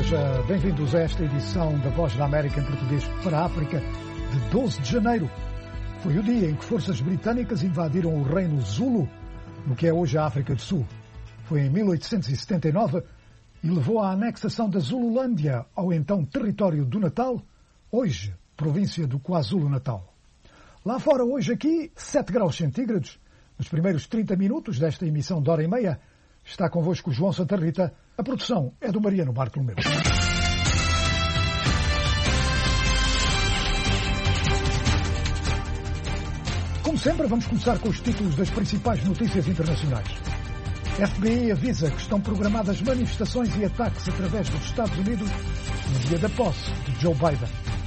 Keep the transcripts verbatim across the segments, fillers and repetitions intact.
Seja bem-vindos a esta edição da Voz da América em português para a África de doze de janeiro. Foi o dia em que forças britânicas invadiram o reino Zulu, no que é hoje a África do Sul. Foi em mil oitocentos e setenta e nove e levou à anexação da Zululândia ao então território do Natal, hoje província do KwaZulu-Natal. Lá fora hoje aqui, sete graus centígrados. Nos primeiros trinta minutos desta emissão de hora e meia, está convosco o João Santa Rita. A produção é do Mariano Bartolomeu. Como sempre, vamos começar com os títulos das principais notícias internacionais. F B I avisa que estão programadas manifestações e ataques através dos Estados Unidos no dia da posse de Joe Biden.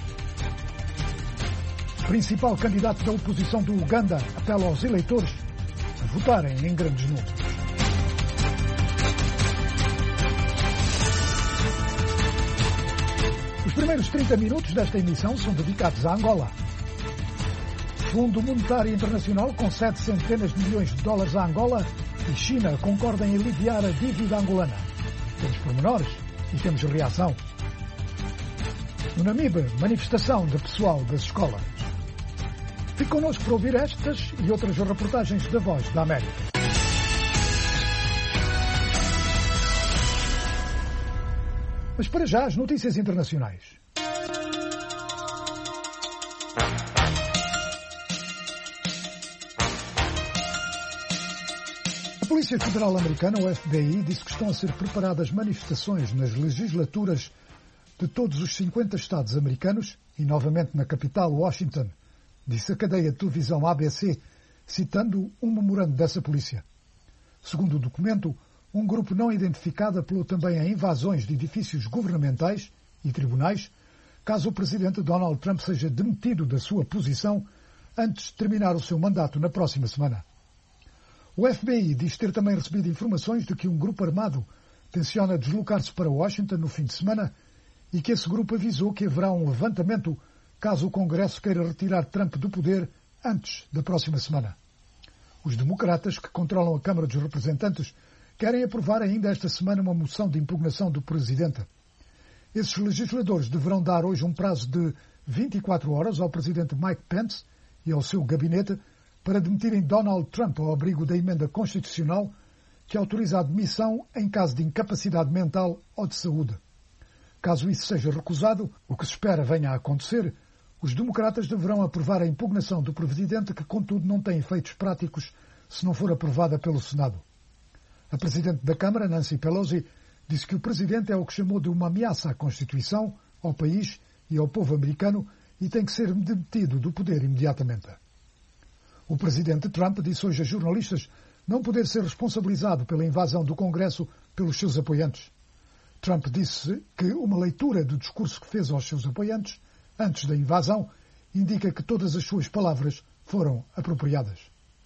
O principal candidato da oposição do Uganda apela aos eleitores a votarem em grandes números. Os primeiros trinta minutos desta emissão são dedicados a Angola. O Fundo Monetário Internacional concede centenas de milhões de dólares a Angola e China concorda em aliviar a dívida angolana. Temos pormenores e temos reação. No Namibe, manifestação de pessoal das escolas. Fique connosco para ouvir estas e outras reportagens da Voz da América. Mas para já, as notícias internacionais. A Polícia Federal Americana, o F B I, disse que estão a ser preparadas manifestações nas legislaturas de todos os cinquenta estados americanos e novamente na capital, Washington, disse a cadeia de televisão A B C, citando um memorando dessa polícia. Segundo o documento, um grupo não identificado apelou também a invasões de edifícios governamentais e tribunais, caso o presidente Donald Trump seja demitido da sua posição antes de terminar o seu mandato na próxima semana. O F B I diz ter também recebido informações de que um grupo armado tenciona deslocar-se para Washington no fim de semana e que esse grupo avisou que haverá um levantamento caso o Congresso queira retirar Trump do poder antes da próxima semana. Os democratas, que controlam a Câmara dos Representantes, querem aprovar ainda esta semana uma moção de impugnação do presidente. Esses legisladores deverão dar hoje um prazo de vinte e quatro horas ao presidente Mike Pence e ao seu gabinete para demitirem Donald Trump ao abrigo da emenda constitucional que autoriza a demissão em caso de incapacidade mental ou de saúde. Caso isso seja recusado, o que se espera venha a acontecer, os democratas deverão aprovar a impugnação do presidente, que contudo não tem efeitos práticos se não for aprovada pelo Senado. A presidente da Câmara, Nancy Pelosi, disse que o presidente é o que chamou de uma ameaça à Constituição, ao país e ao povo americano e tem que ser demitido do poder imediatamente. O presidente Trump disse hoje a jornalistas não poder ser responsabilizado pela invasão do Congresso pelos seus apoiantes. Trump disse que uma leitura do discurso que fez aos seus apoiantes, antes da invasão, indica que todas as suas palavras foram apropriadas.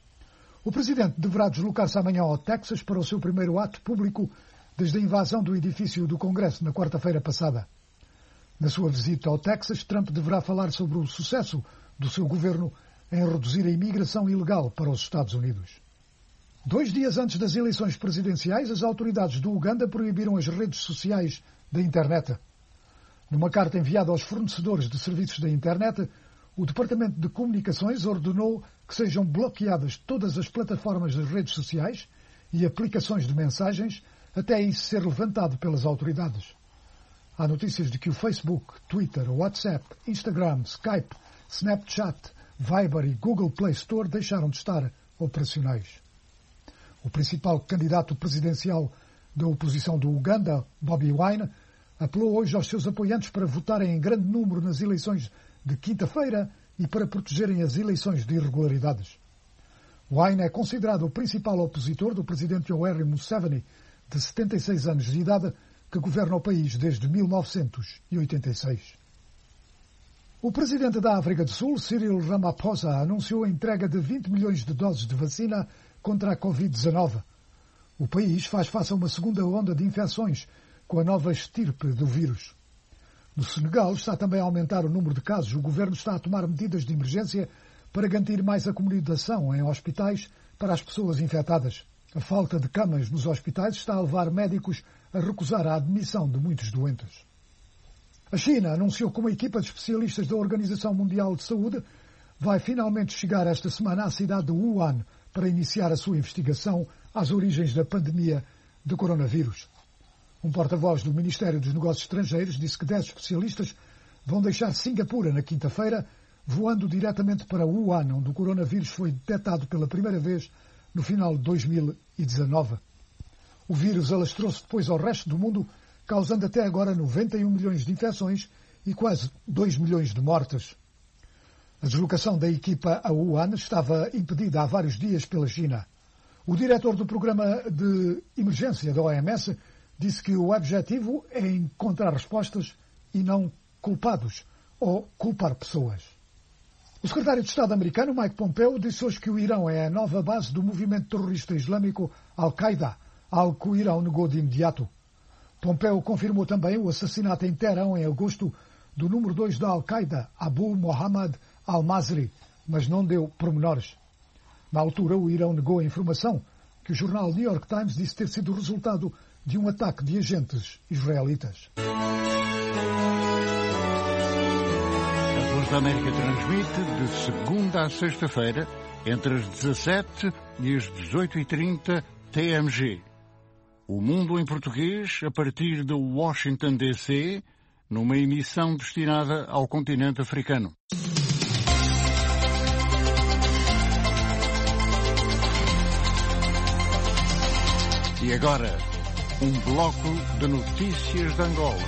O presidente deverá deslocar-se amanhã ao Texas para o seu primeiro ato público desde a invasão do edifício do Congresso na quarta-feira passada. Na sua visita ao Texas, Trump deverá falar sobre o sucesso do seu governo em reduzir a imigração ilegal para os Estados Unidos. Dois dias antes das eleições presidenciais, as autoridades do Uganda proibiram as redes sociais da internet. Numa carta enviada aos fornecedores de serviços da internet, o Departamento de Comunicações ordenou que sejam bloqueadas todas as plataformas das redes sociais e aplicações de mensagens até isso ser levantado pelas autoridades. Há notícias de que o Facebook, Twitter, WhatsApp, Instagram, Skype, Snapchat, Viber e Google Play Store deixaram de estar operacionais. O principal candidato presidencial da oposição do Uganda, Bobi Wine, apelou hoje aos seus apoiantes para votarem em grande número nas eleições de quinta-feira e para protegerem as eleições de irregularidades. Wine é considerado o principal opositor do presidente Yoweri Museveni, de setenta e seis anos de idade, que governa o país desde mil novecentos e oitenta e seis. O presidente da África do Sul, Cyril Ramaphosa, anunciou a entrega de vinte milhões de doses de vacina contra a covid dezenove. O país faz face a uma segunda onda de infecções com a nova estirpe do vírus. No Senegal está também a aumentar o número de casos. O governo está a tomar medidas de emergência para garantir mais acomodação em hospitais para as pessoas infectadas. A falta de camas nos hospitais está a levar médicos a recusar a admissão de muitos doentes. A China anunciou que uma equipa de especialistas da Organização Mundial de Saúde vai finalmente chegar esta semana à cidade de Wuhan para iniciar a sua investigação às origens da pandemia de coronavírus. Um porta-voz do Ministério dos Negócios Estrangeiros disse que dez especialistas vão deixar Singapura na quinta-feira, voando diretamente para Wuhan, onde o coronavírus foi detectado pela primeira vez no final de dois mil e dezanove. O vírus alastrou-se depois ao resto do mundo, causando até agora noventa e um milhões de infecções e quase dois milhões de mortes. A deslocação da equipa a Wuhan estava impedida há vários dias pela China. O diretor do programa de emergência da O M S disse que o objetivo é encontrar respostas e não culpados ou culpar pessoas. O secretário de Estado americano, Mike Pompeo, disse hoje que o Irão é a nova base do movimento terrorista islâmico Al-Qaeda, algo que o Irão negou de imediato. Pompeo confirmou também o assassinato em Teherão em agosto do número dois da Al-Qaeda, Abu Mohammad al-Masri, mas não deu pormenores. Na altura, o Irão negou a informação que o jornal New York Times disse ter sido o resultado de um ataque de agentes israelitas. A Voz da América transmite de segunda a sexta-feira, entre as dezassete e as dezoito e trinta T M G. O Mundo em Português, a partir de Washington, D C, numa emissão destinada ao continente africano. E agora, um bloco de notícias de Angola.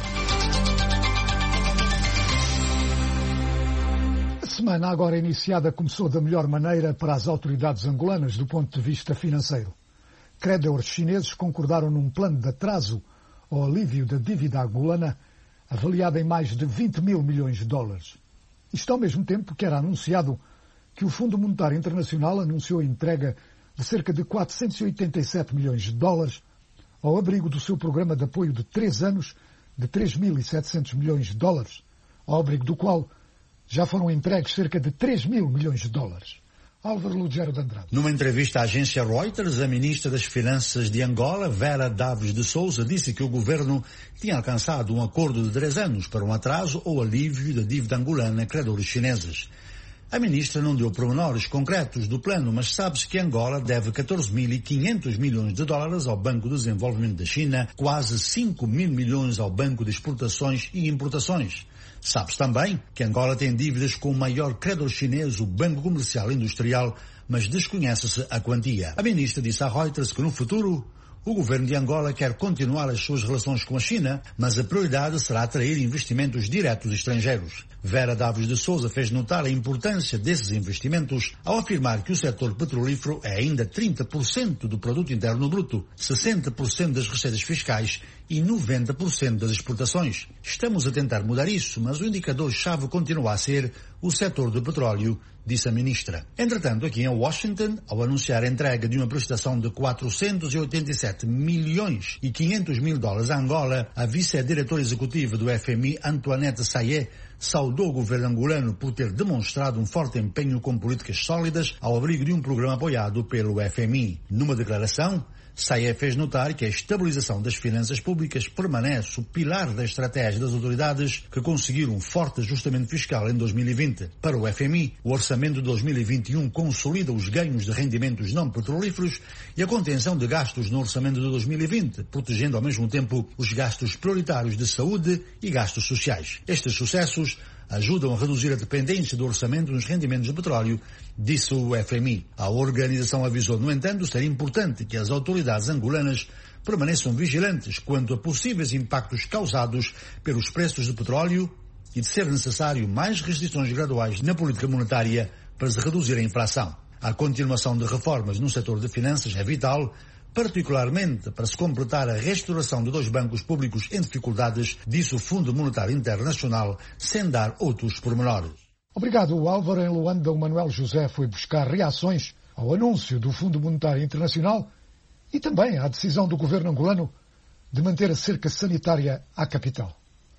A semana agora iniciada começou da melhor maneira para as autoridades angolanas do ponto de vista financeiro. Credores chineses concordaram num plano de atraso ao alívio da dívida angolana, avaliada em mais de vinte mil milhões de dólares. Isto ao mesmo tempo que era anunciado que o Fundo Monetário Internacional anunciou a entrega de cerca de quatrocentos e oitenta e sete milhões de dólares ao abrigo do seu programa de apoio de três anos de três mil e setecentos milhões de dólares, ao abrigo do qual já foram entregues cerca de três mil milhões de dólares. Álvaro Lugero de Andrade. Numa entrevista à agência Reuters, a ministra das Finanças de Angola, Vera Daves de Souza, disse que o governo tinha alcançado um acordo de três anos para um atraso ou alívio da dívida angolana a credores chineses. A ministra não deu pormenores concretos do plano, mas sabe-se que Angola deve catorze mil e quinhentos milhões de dólares ao Banco de Desenvolvimento da China, quase cinco mil milhões ao Banco de Exportações e Importações. Sabe-se também que Angola tem dívidas com o maior credor chinês, o Banco Comercial e Industrial, mas desconhece-se a quantia. A ministra disse à Reuters que no futuro o governo de Angola quer continuar as suas relações com a China, mas a prioridade será atrair investimentos diretos estrangeiros. Vera Daves de Souza fez notar a importância desses investimentos ao afirmar que o setor petrolífero é ainda trinta por cento do produto interno bruto, sessenta por cento das receitas fiscais e noventa por cento das exportações. Estamos a tentar mudar isso, mas o indicador-chave continua a ser o setor do petróleo, disse a ministra. Entretanto, aqui em Washington, ao anunciar a entrega de uma prestação de quatrocentos e oitenta e sete milhões e quinhentos mil dólares a Angola, a vice-diretora executiva do F M I, Antoinette Sayé, saudou o governo angolano por ter demonstrado um forte empenho com políticas sólidas ao abrigo de um programa apoiado pelo F M I. Numa declaração, Sayé fez notar que a estabilização das finanças públicas permanece o pilar da estratégia das autoridades que conseguiram um forte ajustamento fiscal em dois mil e vinte. Para o F M I, o orçamento de dois mil e vinte e um consolida os ganhos de rendimentos não petrolíferos e a contenção de gastos no orçamento de dois mil e vinte, protegendo ao mesmo tempo os gastos prioritários de saúde e gastos sociais. Estes sucessos ajudam a reduzir a dependência do orçamento nos rendimentos de petróleo, disse o F M I. A organização avisou, no entanto, ser importante que as autoridades angolanas permaneçam vigilantes quanto a possíveis impactos causados pelos preços de petróleo e de ser necessário mais restrições graduais na política monetária para se reduzir a inflação. A continuação de reformas no setor de finanças é vital, particularmente para se completar a restauração de dois bancos públicos em dificuldades, disse o Fundo Monetário Internacional, sem dar outros pormenores. Obrigado, Álvaro. Em Luanda, o Manuel José foi buscar reações ao anúncio do Fundo Monetário Internacional e também à decisão do governo angolano de manter a cerca sanitária à capital.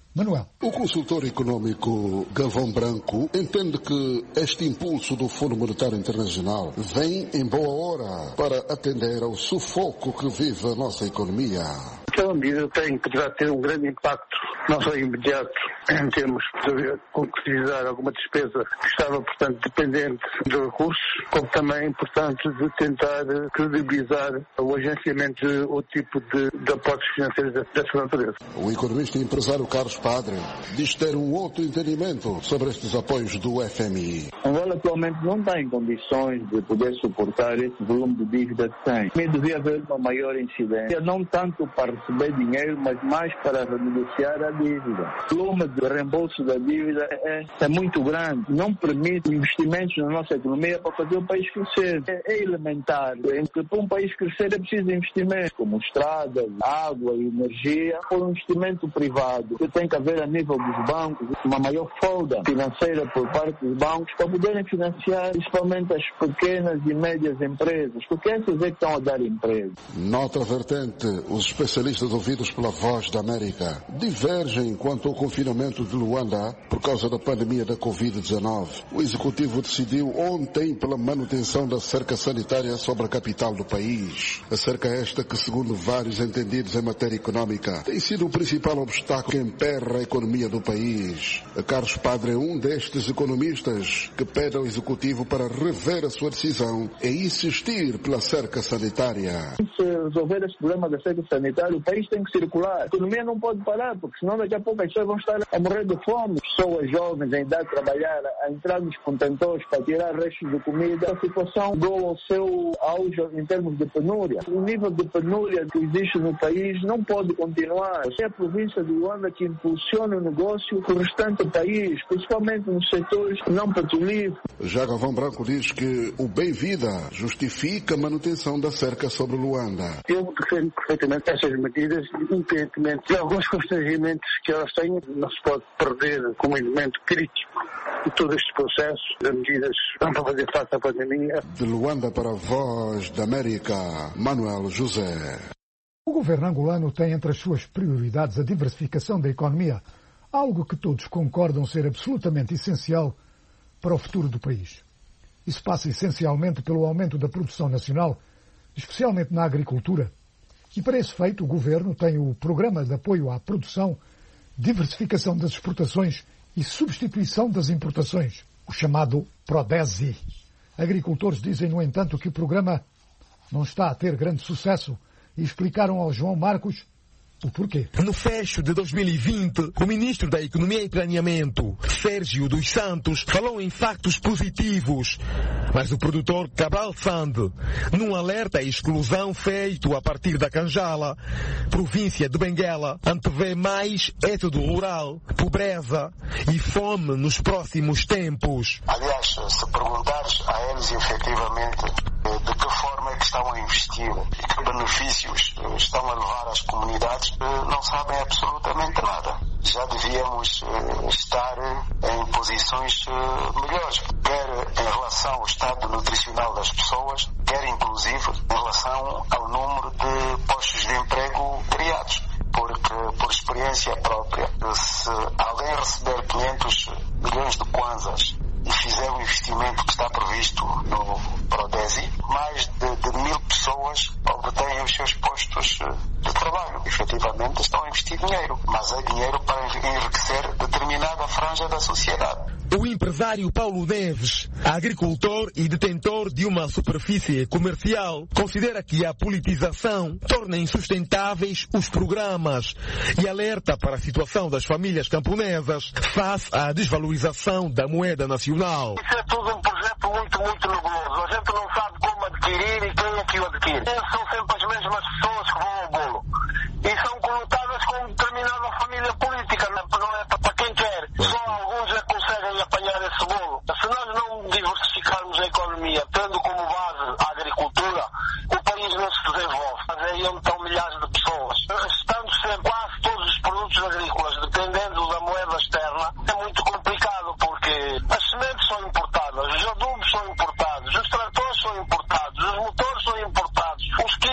Manuel. O consultor econômico Galvão Branco entende que este impulso do Fundo Monetário Internacional vem em boa hora para atender ao sufoco que vive a nossa economia. Aquela medida tem, poderá ter um grande impacto, não só imediato, em termos de concretizar alguma despesa que estava, portanto, dependente de recursos, como também, portanto, de tentar credibilizar o agenciamento de outro tipo de, de aportes financeiros dessa natureza. O economista e empresário Carlos Padre diz ter um outro entendimento sobre estes apoios do F M I. Angola atualmente não está em condições de poder suportar esse volume de dívida que tem. Devia haver uma maior incidência, não tanto para receber dinheiro, mas mais para renegociar a dívida. O volume de reembolso da dívida é, é muito grande, não permite investimentos na nossa economia para fazer o país crescer. É, é elementar, porque para um país crescer é preciso investimento, como estradas, água e energia, por um investimento privado. Tem que haver a nível dos bancos uma maior folga financeira por parte dos bancos para poderem financiar principalmente as pequenas e médias empresas, porque essas é que estão a dar emprego. Noutra vertente, os especialistas ouvidos pela Voz da América divergem quanto ao confinamento de Luanda por causa da pandemia da covid dezenove. O Executivo decidiu ontem pela manutenção da cerca sanitária sobre a capital do país. A cerca esta que, segundo vários entendidos em matéria econômica, tem sido o principal obstáculo que emperra a economia do país. Carlos Padre é um destes economistas que pede ao Executivo para rever a sua decisão e insistir pela cerca sanitária. Se resolver esse problema da cerca sanitária, o país tem que circular. A economia não pode parar, porque senão daqui a pouco as pessoas vão estar a morrer de fome. Pessoas jovens em idade de trabalhar, a entrar nos contentores para tirar restos de comida. A situação chegou ao seu auge em termos de penúria. O nível de penúria que existe no país não pode continuar. É a província de Luanda que impulsiona o negócio do restante do país, principalmente nos setores não petrolíferos. Já Galvão Branco diz que o Bem-Vida justifica a manutenção da cerca sobre Luanda. Eu defendo perfeitamente essas medidas, independentemente de alguns constrangimentos que elas têm, não se pode perder como elemento crítico de todo este processo de medidas para fazer face à pandemia. De Luanda para a Voz da América, Manuel José. O governo angolano tem entre as suas prioridades a diversificação da economia, algo que todos concordam ser absolutamente essencial para o futuro do país. Isso passa essencialmente pelo aumento da produção nacional, especialmente na agricultura. E para esse feito, o governo tem o Programa de Apoio à Produção, Diversificação das Exportações e Substituição das Importações, o chamado PRODESI. Agricultores dizem, no entanto, que o programa não está a ter grande sucesso e explicaram ao João Marcos o porquê. No fecho de dois mil e vinte, o ministro da Economia e Planeamento, Sérgio dos Santos, falou em factos positivos. Mas o produtor Cabral Sande, num alerta à exclusão feito a partir da Canjala, província de Benguela, antevê mais êxodo rural, pobreza e fome nos próximos tempos. Aliás, se perguntares a eles efetivamente de que forma é que estão a investir e que benefícios estão a levar às comunidades, não sabem absolutamente nada. Já devíamos estar em posições melhores, quer em relação ao estado nutricional das pessoas, quer inclusive em relação ao número de postos de emprego criados. Porque, por experiência própria, se alguém receber quinhentos milhões de kwanzas e fizer o investimento que está previsto no PRODESI, mais de, de mil pessoas obtêm os seus postos de trabalho. Efetivamente estão a investir dinheiro, mas é dinheiro para enriquecer determinada franja da sociedade. O empresário Paulo Neves, agricultor e detentor de uma superfície comercial, considera que a politização torna insustentáveis os programas e alerta para a situação das famílias camponesas face à desvalorização da moeda nacional. Isso é tudo um projeto muito, muito nebuloso. A gente não sabe como adquirir e quem é que o adquire. São sempre as mesmas pessoas que vão ao bolo. E são conotadas com determinada família política, não é para quem quer. Só alguns é que conseguem apanhar esse bolo. Se nós não diversificarmos a economia, tendo como base a agricultura, o país não se desenvolve. Mas aí onde estão milhares de pessoas. Estando sempre quase todos os produtos agrícolas dependendo da moeda externa, é muito complicado, porque as sementes são importadas, os adubos são importados, os tratores são importados, os motores são importados, os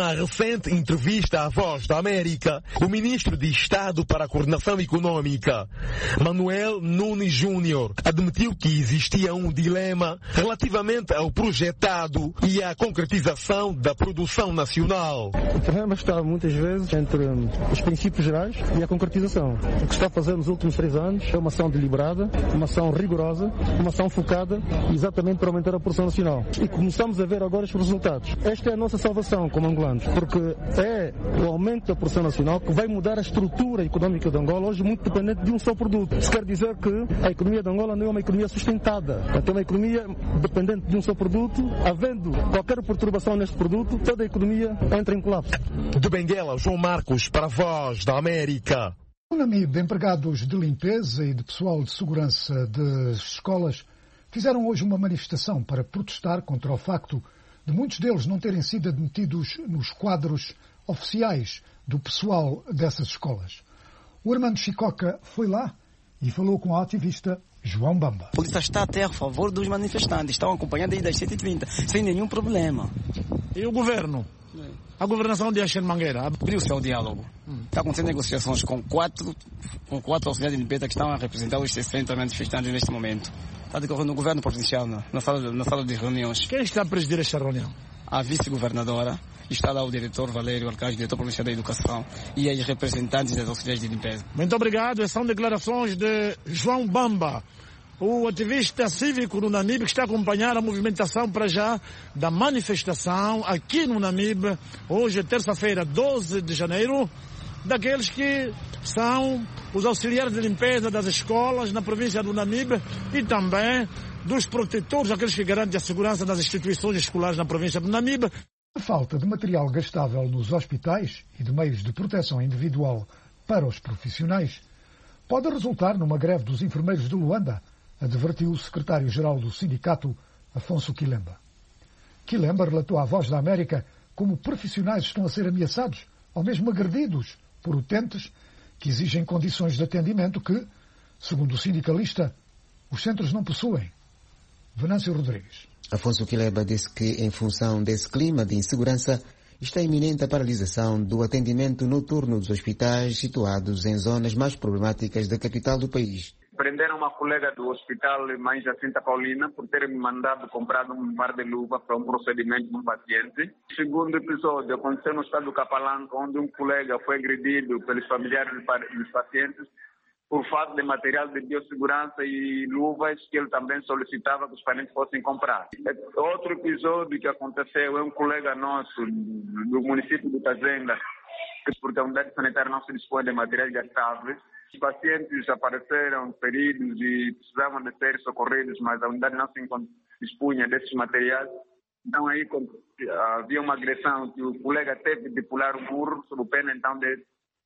Numa recente entrevista à Voz da América, o ministro de Estado para a Coordenação Econômica, Manuel Nunes Júnior, admitiu que existia um dilema relativamente ao projetado e à concretização da produção nacional. O problema está muitas vezes entre os princípios gerais e a concretização. O que está a fazer nos últimos três anos é uma ação deliberada, uma ação rigorosa, uma ação focada exatamente para aumentar a produção nacional. E começamos a ver agora os resultados. Esta é a nossa salvação como angolanos, porque é o aumento da produção nacional que vai mudar a estrutura económica de Angola, hoje muito dependente de um só produto. Isso quer dizer que a economia de Angola não é uma economia sustentada. Portanto, é uma economia dependente de um só produto. Havendo qualquer perturbação neste produto, toda a economia entra em colapso. De Benguela, João Marcos, para a Voz da América. O Namibe, empregados de limpeza e de pessoal de segurança das escolas fizeram hoje uma manifestação para protestar contra o facto de muitos deles não terem sido admitidos nos quadros oficiais do pessoal dessas escolas. O Armando Chicoca foi lá e falou com o ativista João Bamba. A polícia está até a favor dos manifestantes, estão acompanhando aí das sete e trinta, sem nenhum problema. E o governo? A governação de Axen Mangueira abriu-se ao diálogo. Hum. Está acontecendo negociações com quatro, com quatro auxiliares de limpeza que estão a representar os sessenta manifestantes neste momento. Está decorrendo no governo provincial, na sala, na sala de reuniões. Quem está a presidir esta reunião? A vice-governadora, está lá o diretor Valério Alcácio, diretor provincial da Educação, e as representantes das auxiliares de limpeza. Muito obrigado. Essas são declarações de João Bamba, o ativista cívico no Namibe, que está a acompanhar a movimentação para já da manifestação aqui no Namibe, hoje, terça-feira, doze de janeiro, daqueles que são os auxiliares de limpeza das escolas na província do Namibe e também dos protetores, aqueles que garantem a segurança das instituições escolares na província do Namibe. A falta de material gastável nos hospitais e de meios de proteção individual para os profissionais pode resultar numa greve dos enfermeiros de Luanda, advertiu o secretário-geral do sindicato, Afonso Quilemba. Quilemba relatou à Voz da América como profissionais estão a ser ameaçados, ou mesmo agredidos, por utentes que exigem condições de atendimento que, segundo o sindicalista, os centros não possuem. Venâncio Rodrigues. Afonso Quilemba disse que, em função desse clima de insegurança, está iminente a paralisação do atendimento noturno dos hospitais situados em zonas mais problemáticas da capital do país. Prenderam uma colega do hospital Mãe Jacinta Paulina por ter me mandado comprar um par de luva para um procedimento de um paciente. Segundo episódio aconteceu no estado do Capalanca, onde um colega foi agredido pelos familiares dos pacientes por falta de material de biossegurança e luvas que ele também solicitava que os pacientes fossem comprar. Outro episódio que aconteceu é um colega nosso do município de Tazenda, porque a unidade sanitária não se dispõe de materiais gastáveis. Os pacientes apareceram feridos e precisavam de ser socorridos, mas a unidade não se dispunha desses materiais. Então aí havia uma agressão que o colega teve de pular o muro, sob pena então de,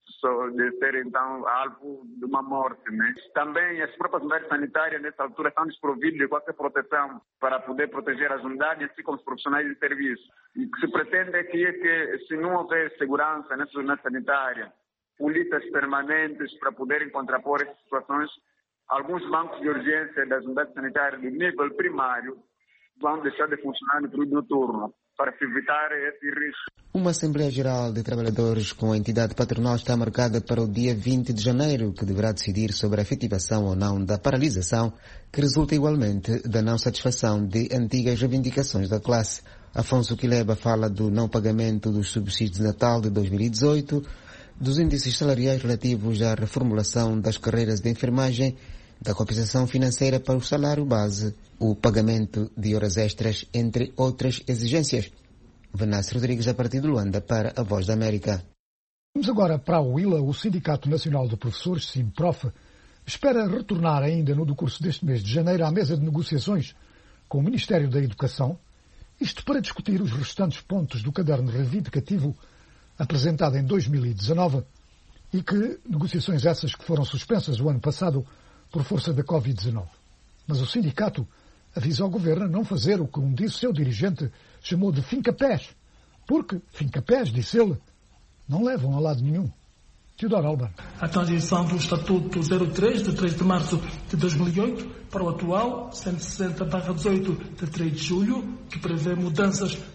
de ser então alvo de uma morte. Né? Também as próprias unidades sanitárias nessa altura estão desprovidas de qualquer proteção para poder proteger as unidades, assim como os profissionais de serviço. E o que se pretende é que, que se não houver segurança nessas unidades sanitárias, polícias permanentes para poderem contrapor essas situações, alguns bancos de urgência das unidades sanitárias do nível primário vão deixar de funcionar no período noturno para se evitar esse risco. Uma Assembleia Geral de Trabalhadores com a entidade patronal está marcada para o dia vinte de janeiro, que deverá decidir sobre a efetivação ou não da paralisação, que resulta igualmente da não satisfação de antigas reivindicações da classe. Afonso Quilemba fala do não pagamento dos subsídios de Natal de dois mil e dezoito, dos índices salariais relativos à reformulação das carreiras de enfermagem, da compensação financeira para o salário base, o pagamento de horas extras, entre outras exigências. Venâncio Rodrigues, a partir de Luanda, para a Voz da América. Vamos agora para a UILA. O Sindicato Nacional de Professores, SIMPROF, espera retornar ainda no decurso deste mês de janeiro à mesa de negociações com o Ministério da Educação, isto para discutir os restantes pontos do caderno reivindicativo apresentado em dois mil e dezanove e que negociações essas que foram suspensas o ano passado por força da covid dezanove. Mas o sindicato avisa ao governo a não fazer o que um disse seu dirigente chamou de fincapés, porque fincapés, disse ele, não levam a lado nenhum. Teodoro Alban. A transição do Estatuto zero três, de três de março de dois mil e oito, para o atual cento e sessenta barra dezoito, de três de julho, que prevê mudanças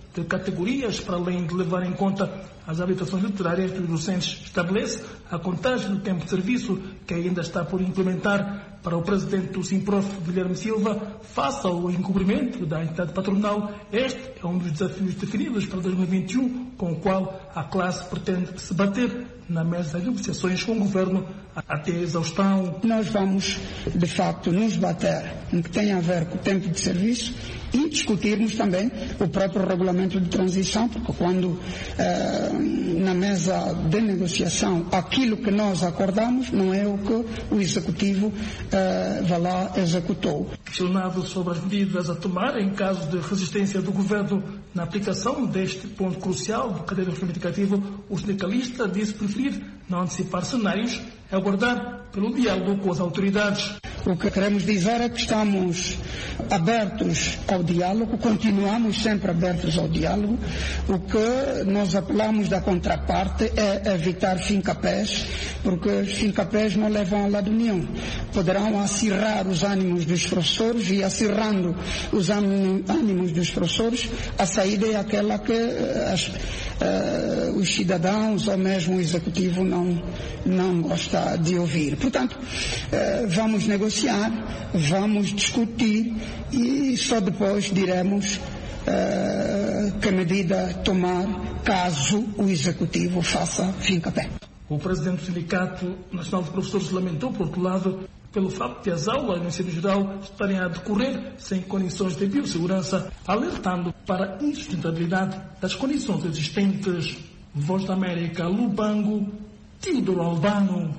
de categorias, para além de levar em conta as habilitações literárias dos docentes. Estabelece a contagem do tempo de serviço, que ainda está por implementar. Para o presidente do Simprof, Guilherme Silva, face ao incumprimento da entidade patronal, este é um dos desafios definidos para dois mil e vinte e um, com o qual a classe pretende se bater na mesa de negociações com o governo até a exaustão. Nós vamos, de facto, nos bater no que tem a ver com o tempo de serviço e discutirmos também o próprio regulamento de transição, porque quando eh, na mesa de negociação aquilo que nós acordamos não é o que o Executivo eh, vai lá executou. Questionado sobre as medidas a tomar em caso de resistência do governo na aplicação deste ponto crucial do cadeiro reivindicativo, o sindicalista disse preferir não antecipar cenários e aguardar pelo diálogo com as autoridades. O que queremos dizer é que estamos abertos ao diálogo, continuamos sempre abertos ao diálogo. O que nós apelamos da contraparte é evitar fincapés, porque os fincapés não levam a lado nenhum. Poderão acirrar os ânimos dos professores e, acirrando os ânimos dos professores, a saída é aquela que as, uh, os cidadãos ou mesmo o Executivo não, não gosta de ouvir. Portanto, uh, vamos negociar, vamos discutir e só depois diremos uh, que medida tomar caso o Executivo faça fincapé. O presidente do Sindicato Nacional de Professores lamentou, por outro lado, pelo facto de as aulas no ensino geral estarem a decorrer sem condições de biossegurança, alertando para a insustentabilidade das condições existentes. Voz da América, Lubango, Teodoro Albano.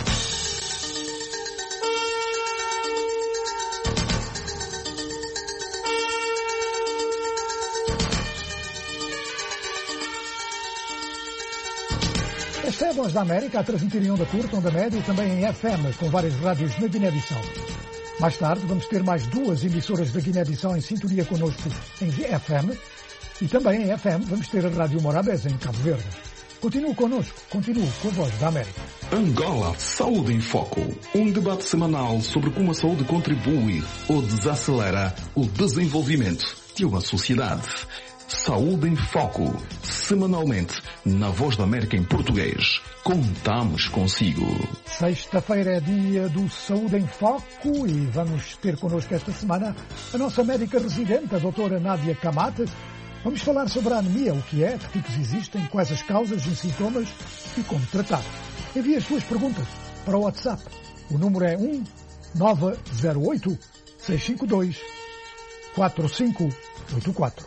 Esta é a Voz da América, a transmitir em onda curta, onda média e também em F M, com várias rádios na Guiné-Bissau. Mais tarde vamos ter mais duas emissoras da Guiné-Bissau em sintonia connosco em F M e também em F M vamos ter a Rádio Morabeza em Cabo Verde. Continue connosco, continue com a Voz da América. Angola Saúde em Foco, um debate semanal sobre como a saúde contribui ou desacelera o desenvolvimento de uma sociedade. Saúde em Foco, semanalmente, na Voz da América em português. Contamos consigo. Sexta-feira é dia do Saúde em Foco e vamos ter connosco esta semana a nossa médica residente, a doutora Nádia Camate. Vamos falar sobre a anemia, o que é, que tipos existem, quais as causas e sintomas e como tratar. Envie as suas perguntas para o WhatsApp. O número é um nove zero oito, seis cinco dois, quatro cinco oito quatro.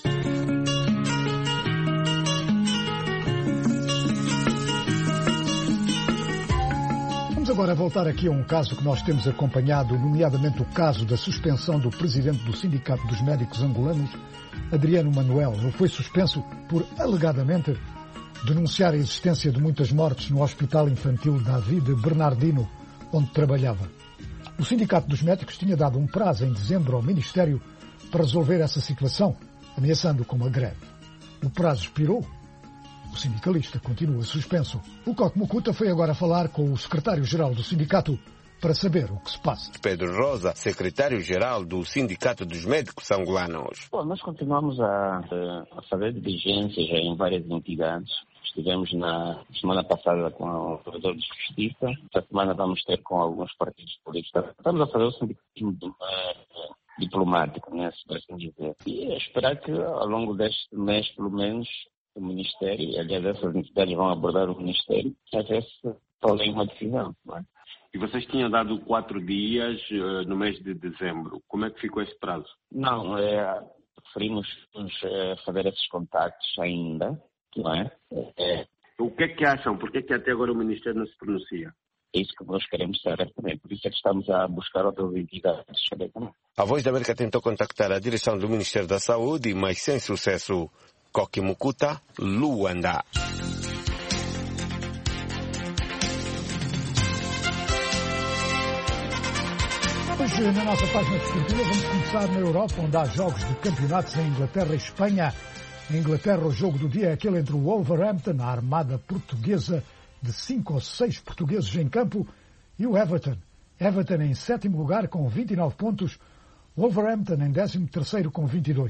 Vamos agora voltar aqui a um caso que nós temos acompanhado, nomeadamente o caso da suspensão do presidente do Sindicato dos Médicos Angolanos, Adriano Manuel. Ele foi suspenso por, alegadamente, denunciar a existência de muitas mortes no Hospital Infantil David Bernardino, onde trabalhava. O Sindicato dos Médicos tinha dado um prazo em dezembro ao Ministério para resolver essa situação, ameaçando com uma greve. O prazo expirou. O sindicalista continua suspenso. O Coque Mucuta foi agora falar com o secretário-geral do sindicato para saber o que se passa. Pedro Rosa, secretário-geral do Sindicato dos Médicos Angolanos. Bom, nós continuamos a, a fazer diligências em várias entidades. Estivemos na semana passada com o provedor de justiça. Esta semana vamos ter com alguns partidos políticos. Estamos a fazer o sindicalismo de uma diplomático, né, se por assim dizer. E esperar que ao longo deste mês, pelo menos, o Ministério, aliás, essas entidades vão abordar o Ministério, a ver se podem uma decisão. Não é? E vocês tinham dado quatro dias uh, no mês de dezembro. Como é que ficou esse prazo? Não, é, preferimos é, fazer esses contactos ainda, não é? é? O que é que acham? Por que é que até agora o Ministério não se pronuncia? É isso que nós queremos saber também. Por isso é que estamos a buscar outras entidades. A Voz da América tentou contactar a direção do Ministério da Saúde, mas sem sucesso. Coque Mucuta, Luanda. Hoje, na nossa página desportiva, vamos começar na Europa, onde há jogos de campeonatos em Inglaterra e Espanha. Em Inglaterra, o jogo do dia é aquele entre o Wolverhampton, a armada portuguesa de cinco ou seis portugueses em campo, e o Everton. Everton em sétimo lugar com vinte e nove pontos, Wolverhampton em décimo terceiro com vinte e dois.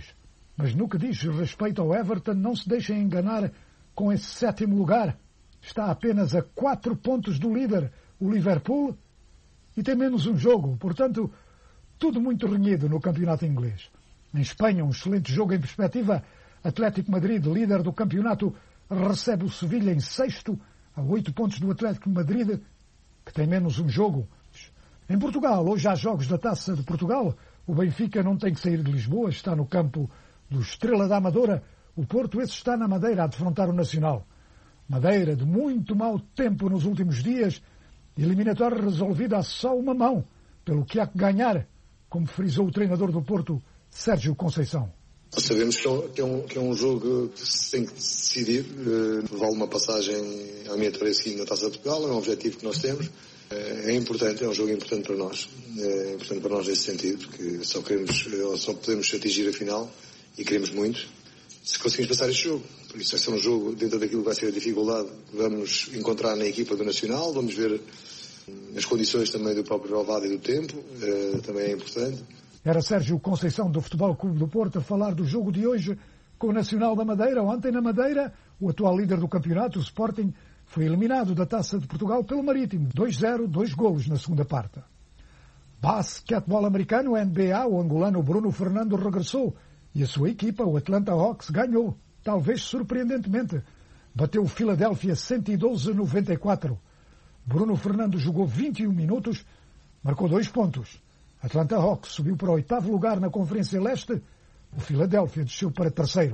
Mas no que diz respeito ao Everton, não se deixem enganar com esse sétimo lugar. Está apenas a quatro pontos do líder, o Liverpool, e tem menos um jogo. Portanto, tudo muito renhido no campeonato inglês. Em Espanha, um excelente jogo em perspectiva. Atlético Madrid, líder do campeonato, recebe o Sevilha em sexto, a oito pontos do Atlético Madrid, que tem menos um jogo. Em Portugal, hoje há jogos da Taça de Portugal. O Benfica não tem que sair de Lisboa, está no campo do Estrela da Amadora. O Porto, esse está na Madeira a defrontar o Nacional. Madeira, de muito mau tempo nos últimos dias, eliminatória resolvida a só uma mão, pelo que há que ganhar, como frisou o treinador do Porto, Sérgio Conceição. Sabemos que é um, que é um jogo que se tem que decidir. Uh, vale uma passagem à eliminatória seguinte na Taça de Portugal, é um objetivo que nós temos. Uh, é importante, é um jogo importante para nós. É importante para nós nesse sentido, porque só, queremos, uh, só podemos atingir a final e queremos muito se conseguimos passar este jogo. Por isso vai ser um jogo dentro daquilo que vai ser a dificuldade que vamos encontrar na equipa do Nacional. Vamos ver as condições também do próprio relvado e do tempo, uh, também é importante. Era Sérgio Conceição do Futebol Clube do Porto a falar do jogo de hoje com o Nacional da Madeira. Ontem na Madeira, o atual líder do campeonato, o Sporting, foi eliminado da Taça de Portugal pelo Marítimo. dois a zero, dois golos na segunda parte. Basquetebol americano, N B A, o angolano Bruno Fernando regressou e a sua equipa, o Atlanta Hawks, ganhou, talvez surpreendentemente. Bateu o Philadelphia cento e doze a noventa e quatro. Bruno Fernando jogou vinte e um minutos, marcou dois pontos. Atlanta Hawks subiu para o oitavo lugar na Conferência Leste. O Philadelphia desceu para terceiro.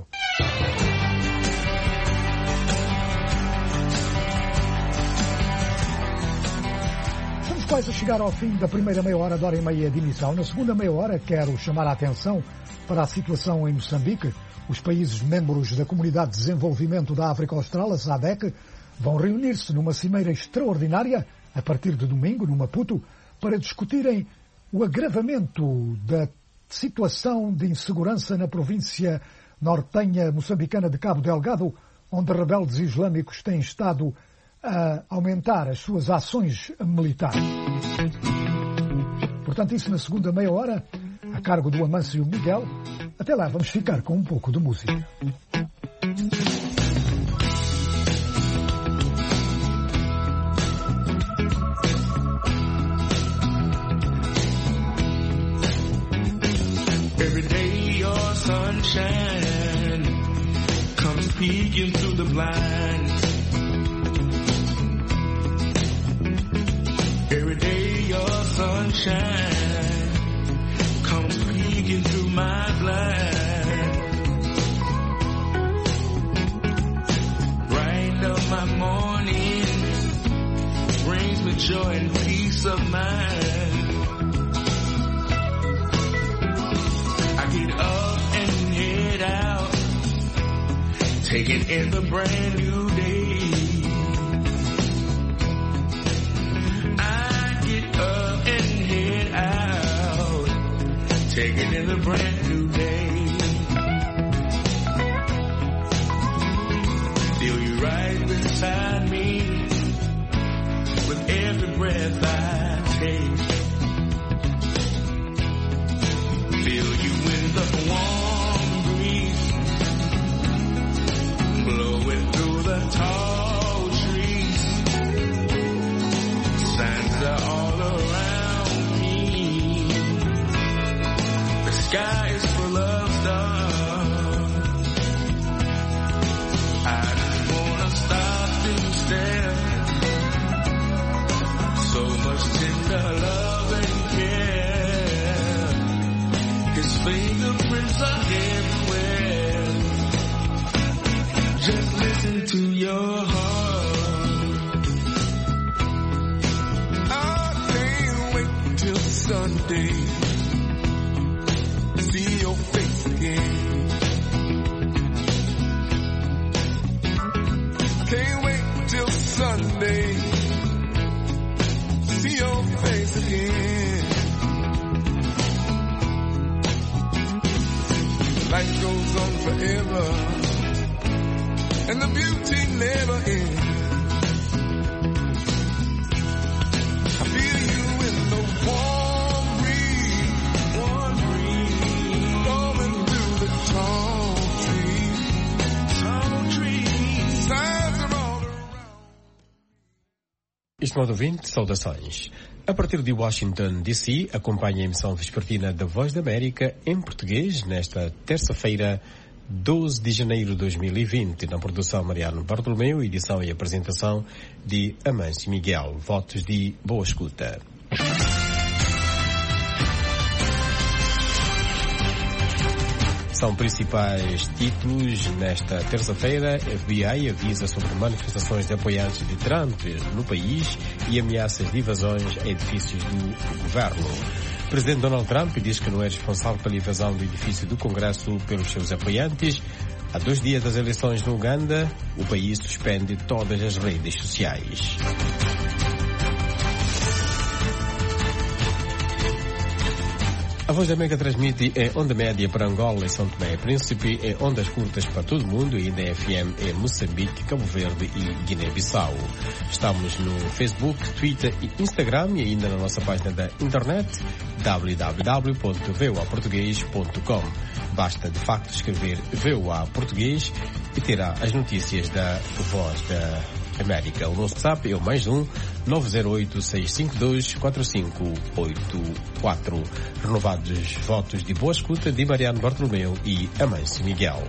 Estamos quase a chegar ao fim da primeira meia hora, da hora e meia de emissão. Na segunda meia hora, quero chamar a atenção para a situação em Moçambique. Os países membros da Comunidade de Desenvolvimento da África Austral, a SADC, vão reunir-se numa cimeira extraordinária, a partir de domingo, no Maputo, para discutirem o agravamento da situação de insegurança na província nortenha moçambicana de Cabo Delgado, onde rebeldes islâmicos têm estado a aumentar as suas ações militares. Portanto, isso na segunda meia hora, a cargo do Amâncio Miguel. Até lá, vamos ficar com um pouco de música. Every day your sunshine comes peeking through the blinds. Every day your sunshine comes peeking through my blinds. Bright up my morning, brings me joy and peace of mind. Get up and head out, taking in the brand new day. I get up and head out, taking in the brand new day. Feel you right beside me, with every breath I take. Feel you in the warm breeze, blowing through the tall trees. Signs are all around me. The sky is full of stars. I just wanna stop and stare. So much tender love and care. His fingerprints are everywhere. Just listen to your heart. I can't wait till Sunday to see your face again. Can't wait till Sunday to see your face again. Life goes on forever, and the beauty never ends. I feel you in the warm breeze, warm breeze, blowing through the tall Estimado ouvinte, saudações. A partir de Washington, D C, acompanha a emissão vespertina da Voz da América em português nesta terça-feira, doze de janeiro de dois mil e vinte, na produção Mariano Bartolomeu, edição e apresentação de Amâncio Miguel. Votos de boa escuta. São principais títulos nesta terça-feira. F B I avisa sobre manifestações de apoiantes de Trump no país e ameaças de invasões a edifícios do governo. O presidente Donald Trump diz que não é responsável pela invasão do edifício do Congresso pelos seus apoiantes. Há dois dias das eleições no Uganda, o país suspende todas as redes sociais. A Voz da América transmite em onda média para Angola e São Tomé e Príncipe, em ondas curtas para todo o mundo e ainda em F M em Moçambique, Cabo Verde e Guiné-Bissau. Estamos no Facebook, Twitter e Instagram e ainda na nossa página da internet w w w ponto v o a português ponto com. Basta de facto escrever V O A Português e terá as notícias da Voz da América. O nosso WhatsApp é o mais um nove zero oito, seis cinco dois, quatro cinco oito quatro. Renovados votos de boa escuta de Mariano Bartolomeu e Amâncio Miguel.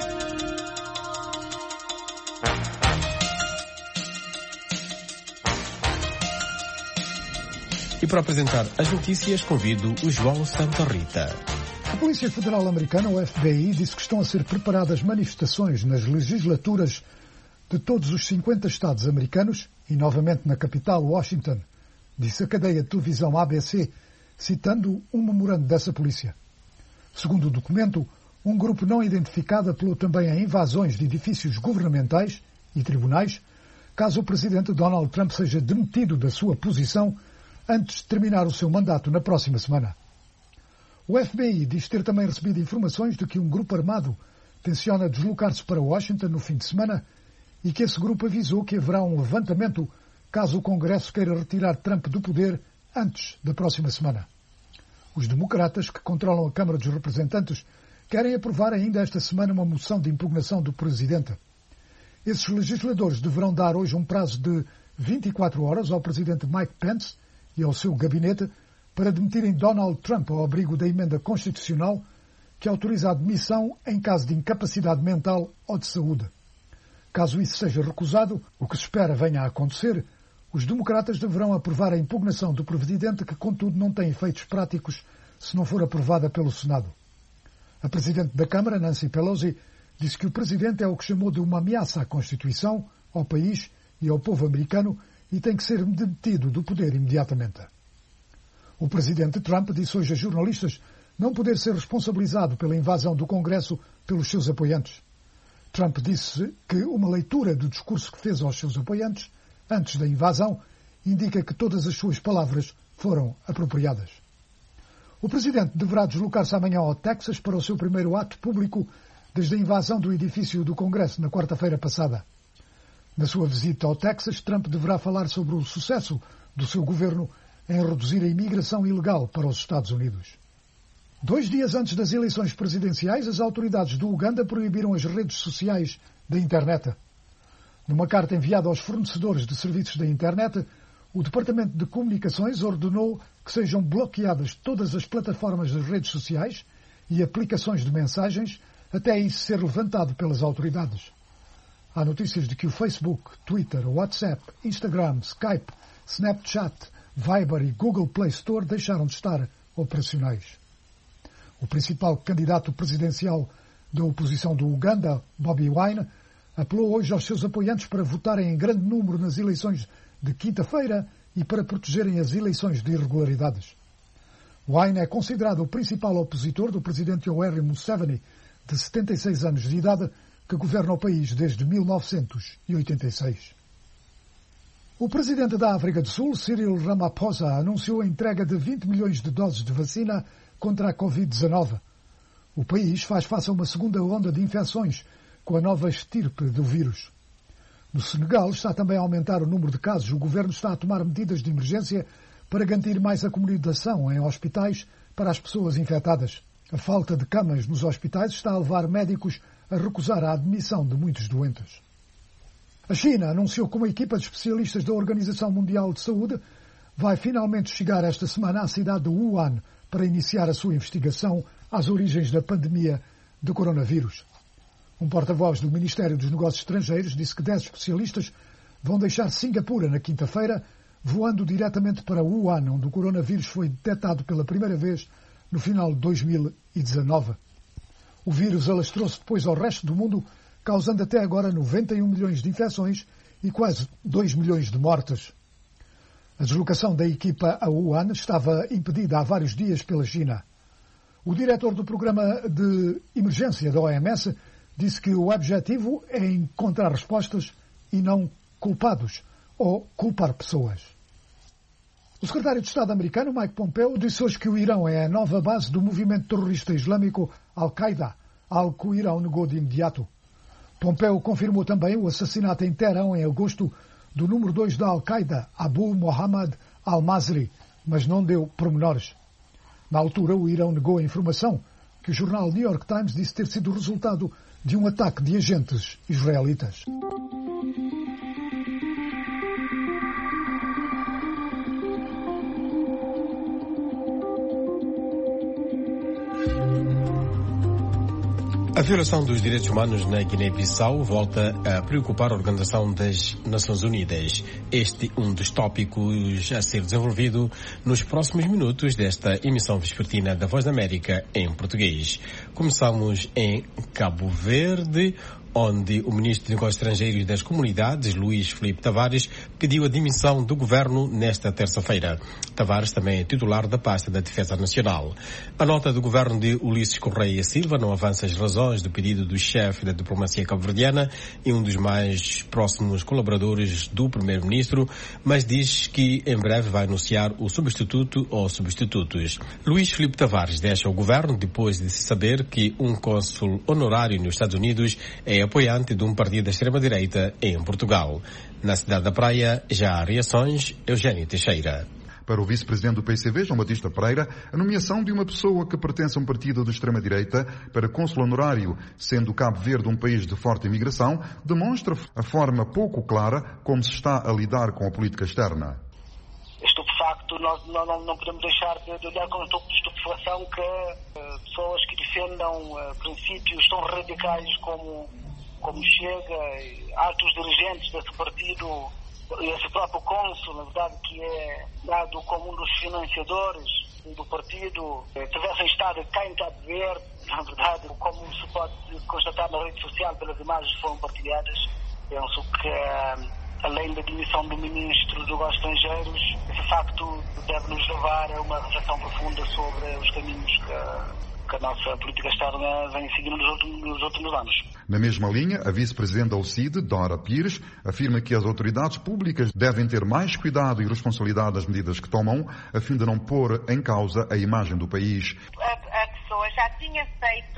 E para apresentar as notícias convido o João Santa Rita. A Polícia Federal Americana, o F B I, disse que estão a ser preparadas manifestações nas legislaturas de todos os cinquenta estados americanos e novamente na capital, Washington, disse a cadeia de televisão A B C, citando um memorando dessa polícia. Segundo o documento, um grupo não identificado apelou também a invasões de edifícios governamentais e tribunais, caso o presidente Donald Trump seja demitido da sua posição antes de terminar o seu mandato na próxima semana. O F B I diz ter também recebido informações de que um grupo armado tenciona deslocar-se para Washington no fim de semana e que esse grupo avisou que haverá um levantamento caso o Congresso queira retirar Trump do poder antes da próxima semana. Os democratas, que controlam a Câmara dos Representantes, querem aprovar ainda esta semana uma moção de impugnação do presidente. Esses legisladores deverão dar hoje um prazo de vinte e quatro horas ao presidente Mike Pence e ao seu gabinete para demitirem Donald Trump ao abrigo da emenda constitucional que autoriza a demissão em caso de incapacidade mental ou de saúde. Caso isso seja recusado, o que se espera venha a acontecer, os democratas deverão aprovar a impugnação do presidente, que, contudo, não tem efeitos práticos se não for aprovada pelo Senado. A presidente da Câmara, Nancy Pelosi, disse que o presidente é o que chamou de uma ameaça à Constituição, ao país e ao povo americano e tem que ser demitido do poder imediatamente. O presidente Trump disse hoje a jornalistas não poder ser responsabilizado pela invasão do Congresso pelos seus apoiantes. Trump disse que uma leitura do discurso que fez aos seus apoiantes, antes da invasão, indica que todas as suas palavras foram apropriadas. O presidente deverá deslocar-se amanhã ao Texas para o seu primeiro ato público desde a invasão do edifício do Congresso na quarta-feira passada. Na sua visita ao Texas, Trump deverá falar sobre o sucesso do seu governo em reduzir a imigração ilegal para os Estados Unidos. Dois dias antes das eleições presidenciais, as autoridades do Uganda proibiram as redes sociais da internet. Numa carta enviada aos fornecedores de serviços da internet, o Departamento de Comunicações ordenou que sejam bloqueadas todas as plataformas das redes sociais e aplicações de mensagens até isso ser levantado pelas autoridades. Há notícias de que o Facebook, Twitter, WhatsApp, Instagram, Skype, Snapchat, Viber e Google Play Store deixaram de estar operacionais. O principal candidato presidencial da oposição do Uganda, Bobi Wine, apelou hoje aos seus apoiantes para votarem em grande número nas eleições de quinta-feira e para protegerem as eleições de irregularidades. Wine é considerado o principal opositor do presidente Yoweri Museveni, de setenta e seis anos de idade, que governa o país desde mil novecentos e oitenta e seis. O presidente da África do Sul, Cyril Ramaphosa, anunciou a entrega de vinte milhões de doses de vacina contra a covid dezenove. O país faz face a uma segunda onda de infecções com a nova estirpe do vírus. No Senegal está também a aumentar o número de casos. O governo está a tomar medidas de emergência para garantir mais acomodação em hospitais para as pessoas infectadas. A falta de camas nos hospitais está a levar médicos a recusar a admissão de muitos doentes. A China anunciou que uma equipa de especialistas da Organização Mundial de Saúde vai finalmente chegar esta semana à cidade de Wuhan para iniciar a sua investigação às origens da pandemia de coronavírus. Um porta-voz do Ministério dos Negócios Estrangeiros disse que dez especialistas vão deixar Singapura na quinta-feira, voando diretamente para Wuhan, onde o coronavírus foi detectado pela primeira vez no final de dois mil e dezanove. O vírus alastrou-se depois ao resto do mundo, causando até agora noventa e um milhões de infecções e quase dois milhões de mortes. A deslocação da equipa a Wuhan estava impedida há vários dias pela China. O diretor do programa de emergência da O M S disse que o objetivo é encontrar respostas e não culpados ou culpar pessoas. O secretário de Estado americano, Mike Pompeo, disse hoje que o Irão é a nova base do movimento terrorista islâmico Al-Qaeda, algo que o Irão negou de imediato. Pompeo confirmou também o assassinato em Teherão em agosto do número dois da Al-Qaeda, Abu Mohammad al-Masri, mas não deu pormenores. Na altura, o Irão negou a informação que o jornal New York Times disse ter sido o resultado de um ataque de agentes israelitas. A violação dos direitos humanos na Guiné-Bissau volta a preocupar a Organização das Nações Unidas. Este é um dos tópicos a ser desenvolvido nos próximos minutos desta emissão vespertina da Voz da América em português. Começamos em Cabo Verde, onde o ministro de Negócios Estrangeiros e das Comunidades, Luís Filipe Tavares, pediu a dimissão do governo nesta terça-feira. Tavares também é titular da pasta da Defesa Nacional. A nota do governo de Ulisses Correia Silva não avança as razões do pedido do chefe da diplomacia cabo-verdiana e um dos mais próximos colaboradores do primeiro-ministro, mas diz que em breve vai anunciar o substituto ou substitutos. Luís Filipe Tavares deixa o governo depois de se saber que um cônsul honorário nos Estados Unidos é apoiante de um partido da extrema-direita em Portugal. Na cidade da Praia já há reações. Eugênio Teixeira. Para o vice-presidente do P C V, João Batista Pereira, a nomeação de uma pessoa que pertence a um partido de extrema-direita para cônsul honorário, sendo Cabo Verde um país de forte imigração, demonstra a forma pouco clara como se está a lidar com a política externa. Estupefacto, nós não, não, não podemos deixar de, de olhar com estupefação que uh, pessoas que defendam uh, princípios tão radicais como como Chega, altos dirigentes desse partido, esse próprio cônsul, na verdade, que é dado como um dos financiadores do partido, tivessem estado cá em Cabo Verde, na verdade, como se pode constatar na rede social pelas imagens que foram partilhadas. Penso que, além da demissão do ministro dos Negócios Estrangeiros, esse facto deve nos levar a uma reflexão profunda sobre os caminhos que que a nossa política externa vem seguindo nos últimos, nos últimos anos. Na mesma linha, a vice-presidente da O C I D, Dora Pires, afirma que as autoridades públicas devem ter mais cuidado e responsabilidade nas medidas que tomam, a fim de não pôr em causa a imagem do país. A, a pessoa já tinha feito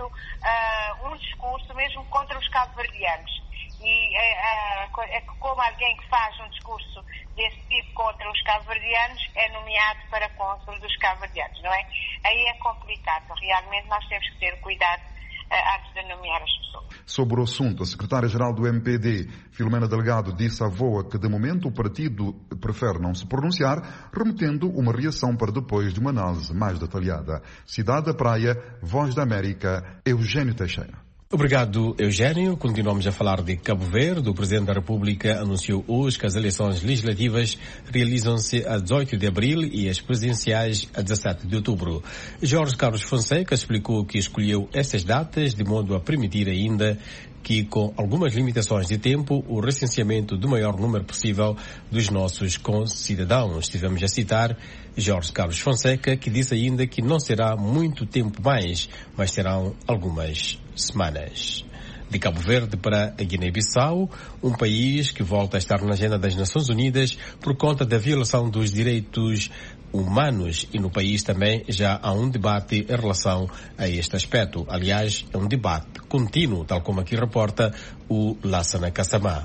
uh, um discurso mesmo contra os cabo-verdianos. E é, é, é como alguém que faz um discurso desse tipo contra os cabo-verdianos é nomeado para cônsul dos cabo-verdianos, não é? Aí é complicado. Realmente nós temos que ter cuidado uh, antes de nomear as pessoas. Sobre o assunto, a secretária-geral do M P D, Filomena Delgado, disse à V O A que de momento o partido prefere não se pronunciar, remetendo uma reação para depois de uma análise mais detalhada. Cidade da Praia, Voz da América, Eugênio Teixeira. Obrigado, Eugênio. Continuamos a falar de Cabo Verde. O Presidente da República anunciou hoje que as eleições legislativas realizam-se a dezoito de abril e as presidenciais a dezassete de outubro. Jorge Carlos Fonseca explicou que escolheu estas datas de modo a permitir ainda que, com algumas limitações de tempo, o recenseamento do maior número possível dos nossos concidadãos. Estivemos a citar Jorge Carlos Fonseca, que disse ainda que não será muito tempo mais, mas serão algumas semanas. De Cabo Verde para a Guiné-Bissau, um país que volta a estar na agenda das Nações Unidas por conta da violação dos direitos humanos, e no país também já há um debate em relação a este aspecto. Aliás, é um debate contínuo, tal como aqui reporta o Lassana Kassamá.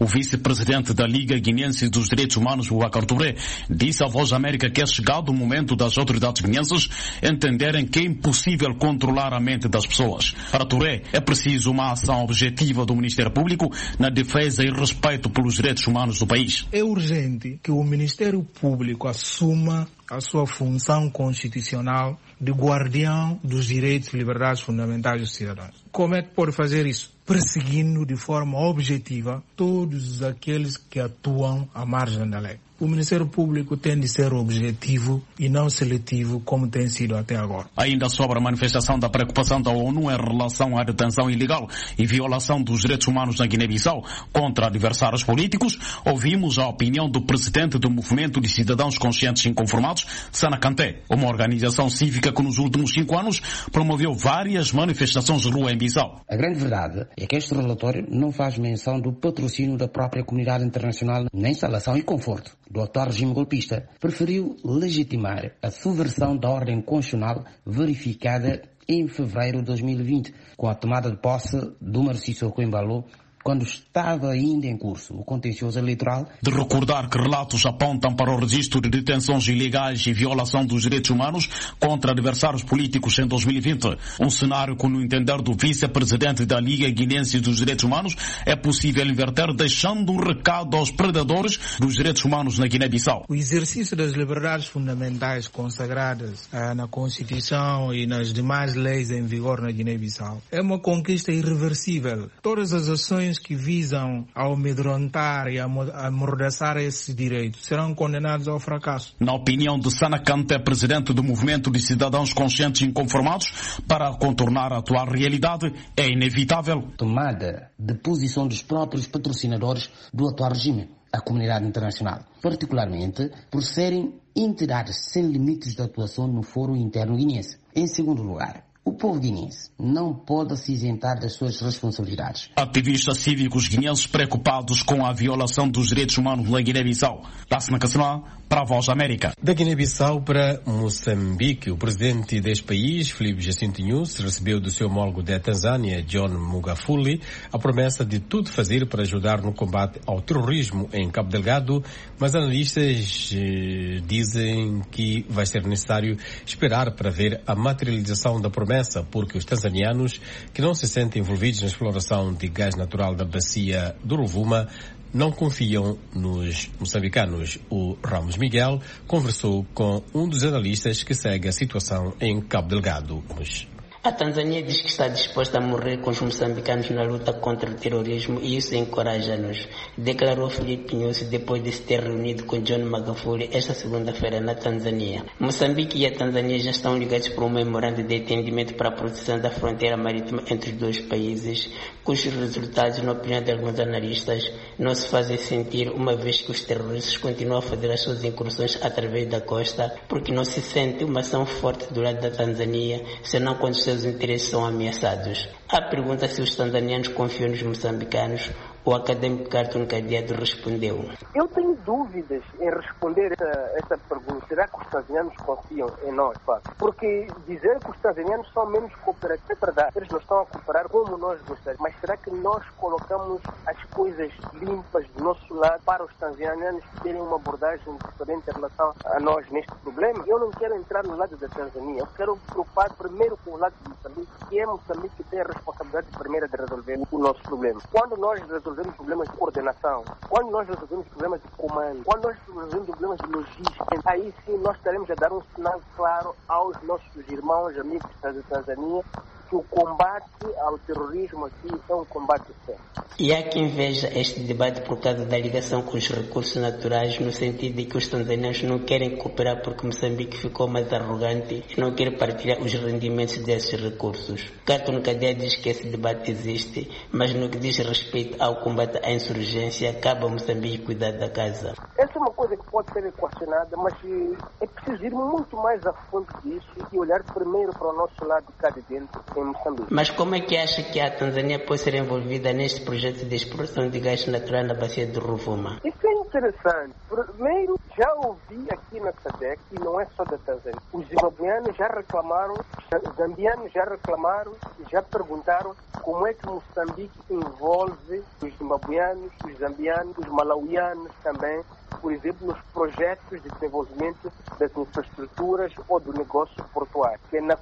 O vice-presidente da Liga Guinense dos Direitos Humanos, Boubacar Touré, disse à Voz da América que é chegado o momento das autoridades guinenses entenderem que é impossível controlar a mente das pessoas. Para Touré, é preciso uma ação objetiva do Ministério Público na defesa e respeito pelos direitos humanos do país. É urgente que o Ministério Público assuma a sua função constitucional de guardião dos direitos e liberdades fundamentais dos cidadãos. Como é que pode fazer isso? Perseguindo de forma objetiva todos aqueles que atuam à margem da lei. O Ministério Público tem de ser objetivo e não seletivo, como tem sido até agora. Ainda sobre a manifestação da preocupação da ONU em relação à detenção ilegal e violação dos direitos humanos na Guiné-Bissau contra adversários políticos, ouvimos a opinião do presidente do Movimento de Cidadãos Conscientes e Inconformados, Sana Kanté, uma organização cívica que nos últimos cinco anos promoveu várias manifestações de rua em Bissau. A grande verdade é que este relatório não faz menção do patrocínio da própria comunidade internacional na instalação e conforto do atual regime golpista. Preferiu legitimar a subversão da ordem constitucional verificada em fevereiro de dois mil e vinte, com a tomada de posse do Marci Sissoko Embalo, quando estava ainda em curso o contencioso eleitoral. De recordar que relatos apontam para o registro de detenções ilegais e violação dos direitos humanos contra adversários políticos em dois mil e vinte. Um cenário que, no entender do vice-presidente da Liga Guinense dos Direitos Humanos, é possível inverter, deixando um recado aos predadores dos direitos humanos na Guiné-Bissau. O exercício das liberdades fundamentais consagradas ah, na Constituição e nas demais leis em vigor na Guiné-Bissau é uma conquista irreversível. Todas as ações que visam amedrontar e amordaçar esses direitos serão condenados ao fracasso. Na opinião de Sana Kanté, presidente do Movimento de Cidadãos Conscientes e Inconformados, para contornar a atual realidade é inevitável tomada de posição dos próprios patrocinadores do atual regime, a comunidade internacional, particularmente por serem entidades sem limites de atuação no foro interno guinense. Em segundo lugar, o povo guinense não pode se isentar das suas responsabilidades. Ativistas cívicos guineenses preocupados com a violação dos direitos humanos na Guiné-Bissau. Lássina Kassimá, para a Voz da América. Da Guiné-Bissau para Moçambique, o presidente deste país, Filipe Jacinto Nyusi, recebeu do seu homólogo da Tanzânia, John Magufuli, a promessa de tudo fazer para ajudar no combate ao terrorismo em Cabo Delgado, mas analistas eh, dizem que vai ser necessário esperar para ver a materialização da promessa, porque os tanzanianos, que não se sentem envolvidos na exploração de gás natural da bacia do Rovuma, não confiam nos moçambicanos. O Ramos Miguel conversou com um dos analistas que segue a situação em Cabo Delgado. A Tanzânia diz que está disposta a morrer com os moçambicanos na luta contra o terrorismo e isso encoraja-nos, declarou Filipe Nyusi depois de se ter reunido com John Magufuli esta segunda-feira na Tanzânia. Moçambique e a Tanzânia já estão ligados por um memorando de entendimento para a proteção da fronteira marítima entre os dois países, cujos resultados, na opinião de alguns analistas, não se fazem sentir, uma vez que os terroristas continuam a fazer as suas incursões através da costa, porque não se sente uma ação forte do lado da Tanzânia, senão quando os seus interesses são ameaçados. A pergunta se os tanzanianos confiam nos moçambicanos, o acadêmico Carton Cadeado respondeu: Eu tenho dúvidas em responder essa, essa pergunta. Será que os tanzanianos confiam em nós? Pá? Porque dizer que os tanzanianos são menos cooperativos é verdade. Eles não estão a cooperar como nós gostaríamos. Mas será que nós colocamos as coisas limpas do nosso lado para os tanzanianos terem uma abordagem diferente em relação a nós neste problema? Eu não quero entrar no lado da Tanzânia. Eu quero preocupar primeiro com o lado de Moçambique, que é Moçambique que tem a responsabilidade primeira de resolver o nosso problema. Quando nós resolvemos resolvemos problemas de coordenação, quando nós resolvemos problemas de comando, quando nós resolvemos problemas de logística, aí sim nós estaremos a dar um sinal claro aos nossos irmãos, amigos da Tanzânia, que o combate ao terrorismo aqui é um combate sério. E há quem veja este debate por causa da ligação com os recursos naturais, no sentido de que os tanzanianos não querem cooperar porque Moçambique ficou mais arrogante e não quer partilhar os rendimentos desses recursos. Carton Cadeia diz que esse debate existe, mas no que diz respeito ao combate à insurgência, cabe a Moçambique cuidar da casa. Essa é uma coisa que pode ser equacionada, mas é preciso ir muito mais a fundo disso e olhar primeiro para o nosso lado cá de dentro, em Moçambique. Mas como é que acha que a Tanzânia pode ser envolvida neste projeto de exploração de gás natural na bacia do Rovuma? Isso é interessante. Primeiro, já ouvi aqui na S A D C, e não é só da Tanzânia, os zimbabueanos já reclamaram, os zambianos já reclamaram, já perguntaram como é que Moçambique envolve os zimbabueanos, os zambianos, os malauianos também, por exemplo, nos projetos de desenvolvimento das infraestruturas ou do negócio portuário. Que na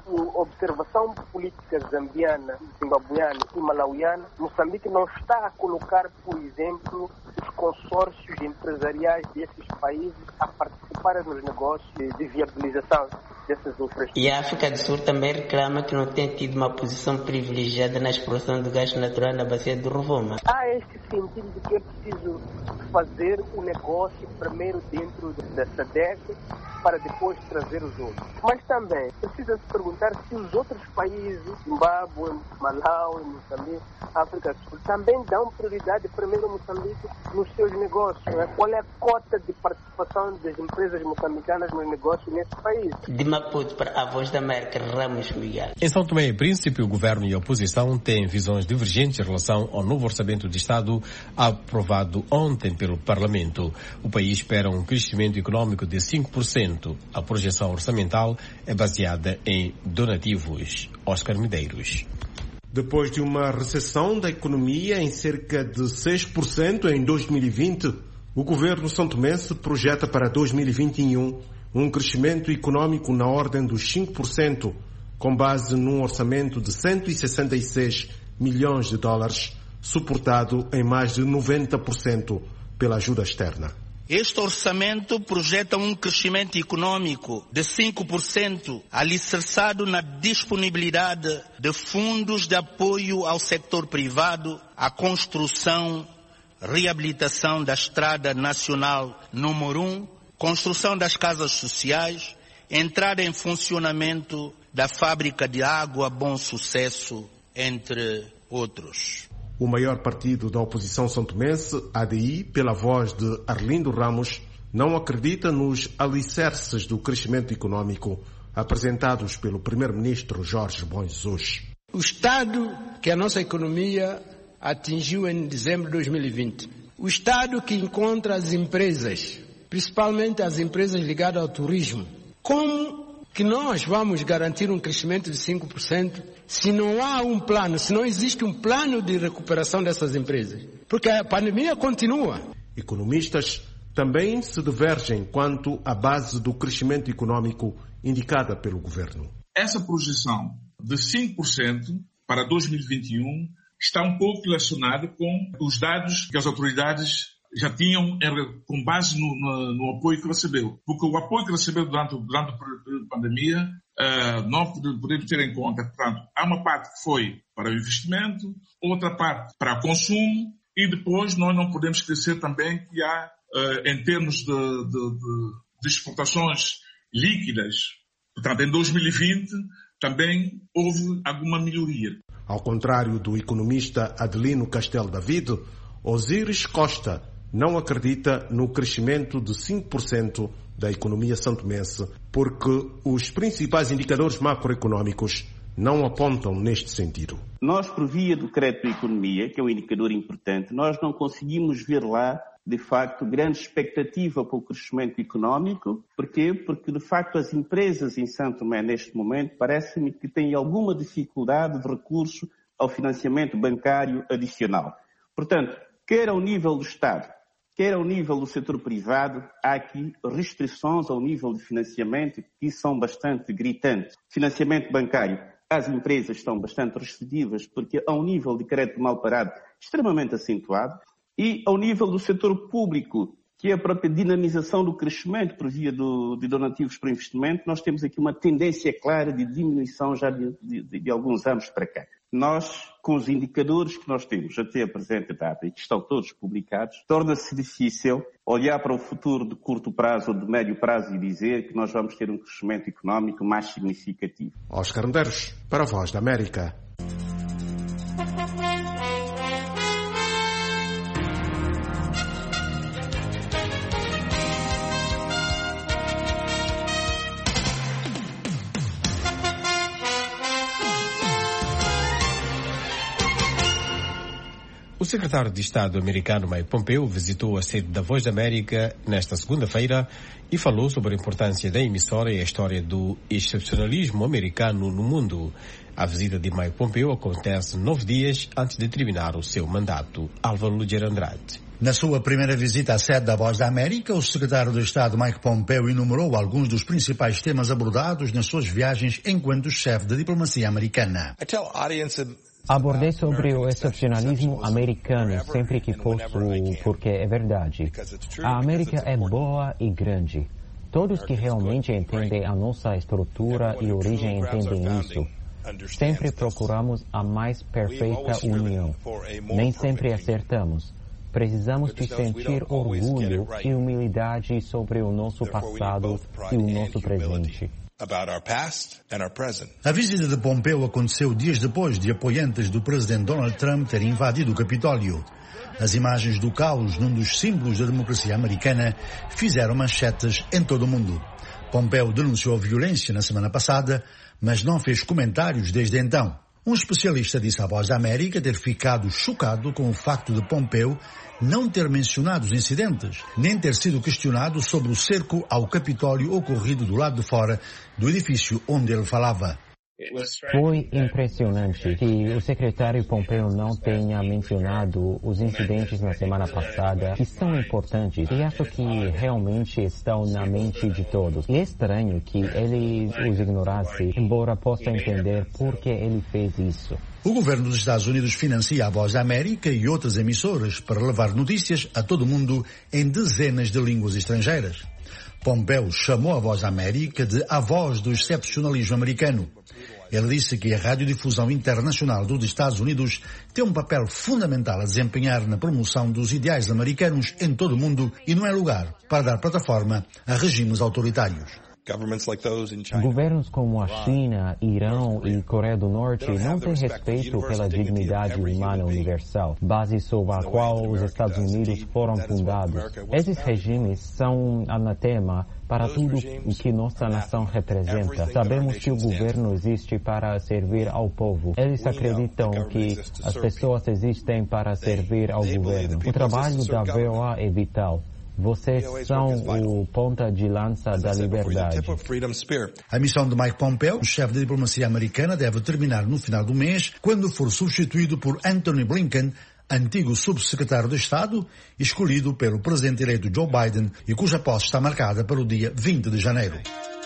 observação política zambiana, zimbabueana e malauiana, Moçambique não está a colocar, por exemplo, os consórcios empresariais desses países a participarem nos negócios de viabilização dessas infraestruturas. E a África do Sul também reclama que não tem tido uma posição privilegiada na exploração do gás natural na bacia do Rovuma. Há este sentido de que é preciso fazer o negócio primeiro dentro da S A D C para depois trazer os outros. Mas também precisa se perguntar se os outros países, Zimbábue, Malawi, Moçambique, África do Sul, também dão prioridade primeiro a Moçambique nos seus negócios. Né? Qual é a cota de participação das empresas moçambicanas nos negócios nesse país? De Maputo para a Voz da América, Ramos Miguel. Em São Tomé e Príncipe, o governo e a oposição têm visões divergentes em relação ao novo orçamento de Estado aprovado ontem pelo Parlamento. O país espera um crescimento econômico de cinco por cento. A projeção orçamental é baseada em donativos. Oscar Medeiros. Depois de uma recessão da economia em cerca de seis por cento em dois mil e vinte, o governo santomense projeta para dois mil e vinte e um um crescimento econômico na ordem dos cinco por cento, com base num orçamento de cento e sessenta e seis milhões de dólares, suportado em mais de noventa por cento pela ajuda externa. Este orçamento projeta um crescimento econômico de cinco por cento, alicerçado na disponibilidade de fundos de apoio ao setor privado, à construção, reabilitação da Estrada Nacional número um, construção das casas sociais, entrada em funcionamento da fábrica de água Bom Sucesso, entre outros. O maior partido da oposição santomense, A D I, pela voz de Arlindo Ramos, não acredita nos alicerces do crescimento econômico apresentados pelo primeiro-ministro Jorge Bom Jesus. O estado que a nossa economia atingiu em dezembro de dois mil e vinte, o estado que encontra as empresas, principalmente as empresas ligadas ao turismo, como que nós vamos garantir um crescimento de cinco por cento se não há um plano, se não existe um plano de recuperação dessas empresas? Porque a pandemia continua. Economistas também se divergem quanto à base do crescimento econômico indicada pelo governo. Essa projeção de cinco por cento para dois mil e vinte e um está um pouco relacionada com os dados que as autoridades já tinham com base no, no, no apoio que recebeu. Porque o apoio que recebeu durante, durante o período da pandemia, uh, não podemos ter em conta, portanto, há uma parte que foi para o investimento, outra parte para o consumo, e depois nós não podemos esquecer também que há, uh, em termos de, de, de, de exportações líquidas, portanto, em dois mil e vinte também houve alguma melhoria. Ao contrário do economista Adelino Castelo David, Osíris Costa não acredita no crescimento de cinco por cento da economia santomense, porque os principais indicadores macroeconômicos não apontam neste sentido. Nós, por via do crédito de economia, que é um indicador importante, nós não conseguimos ver lá, de facto, grande expectativa para o crescimento econômico. Porquê? Porque, de facto, as empresas em São Tomé, neste momento, parece-me que têm alguma dificuldade de recurso ao financiamento bancário adicional. Portanto, quer ao nível do Estado, quer ao nível do setor privado, há aqui restrições ao nível de financiamento que são bastante gritantes. Financiamento bancário, as empresas estão bastante restritivas porque há um nível de crédito mal parado extremamente acentuado, e ao nível do setor público, que é a própria dinamização do crescimento por via do, de donativos para investimento, nós temos aqui uma tendência clara de diminuição já de, de, de alguns anos para cá. Nós, com os indicadores que nós temos até a presente data e que estão todos publicados, torna-se difícil olhar para o futuro de curto prazo ou de médio prazo e dizer que nós vamos ter um crescimento económico mais significativo. Oscar Medeiros, para a Voz da América. O secretário de Estado americano Mike Pompeo visitou a sede da Voz da América nesta segunda-feira e falou sobre a importância da emissora e a história do excepcionalismo americano no mundo. A visita de Mike Pompeo acontece nove dias antes de terminar o seu mandato. Álvaro Luger Andrade. Na sua primeira visita à sede da Voz da América, o secretário de Estado Mike Pompeo enumerou alguns dos principais temas abordados nas suas viagens enquanto chefe da diplomacia americana. Abordei sobre o excepcionalismo americano sempre que posso, porque é verdade. A América é boa e grande. Todos que realmente entendem a nossa estrutura e origem entendem isso. Sempre procuramos a mais perfeita união. Nem sempre acertamos. Precisamos de sentir orgulho e humildade sobre o nosso passado e o nosso presente. A visita de Pompeo aconteceu dias depois de apoiantes do presidente Donald Trump terem invadido o Capitólio. As imagens do caos num dos símbolos da democracia americana fizeram manchetes em todo o mundo. Pompeo denunciou a violência na semana passada, mas não fez comentários desde então. Um especialista disse à Voz da América ter ficado chocado com o facto de Pompeo não ter mencionado os incidentes, nem ter sido questionado sobre o cerco ao Capitólio ocorrido do lado de fora do edifício onde ele falava. Foi impressionante que o secretário Pompeo não tenha mencionado os incidentes na semana passada, que são importantes e acho que realmente estão na mente de todos. É estranho que ele os ignorasse, embora possa entender por que ele fez isso. O governo dos Estados Unidos financia a Voz da América e outras emissoras para levar notícias a todo o mundo em dezenas de línguas estrangeiras. Pompeo chamou a Voz da América de a voz do excepcionalismo americano. Ele disse que a radiodifusão internacional dos Estados Unidos tem um papel fundamental a desempenhar na promoção dos ideais americanos em todo o mundo e não é lugar para dar plataforma a regimes autoritários. Governos como a China, Irão e Coreia do Norte não têm respeito pela dignidade humana universal, base sobre a qual os Estados Unidos foram fundados. Esses regimes são anatema para tudo o que nossa nação representa. Sabemos que o governo existe para servir ao povo. Eles acreditam que as pessoas existem para servir ao governo. O trabalho da V O A é vital. Vocês são o ponta de lança da liberdade. A missão de Mike Pompeo, o chefe da diplomacia americana, deve terminar no final do mês, quando for substituído por Antony Blinken, antigo subsecretário de Estado, escolhido pelo presidente eleito Joe Biden e cuja posse está marcada para o dia vinte de janeiro.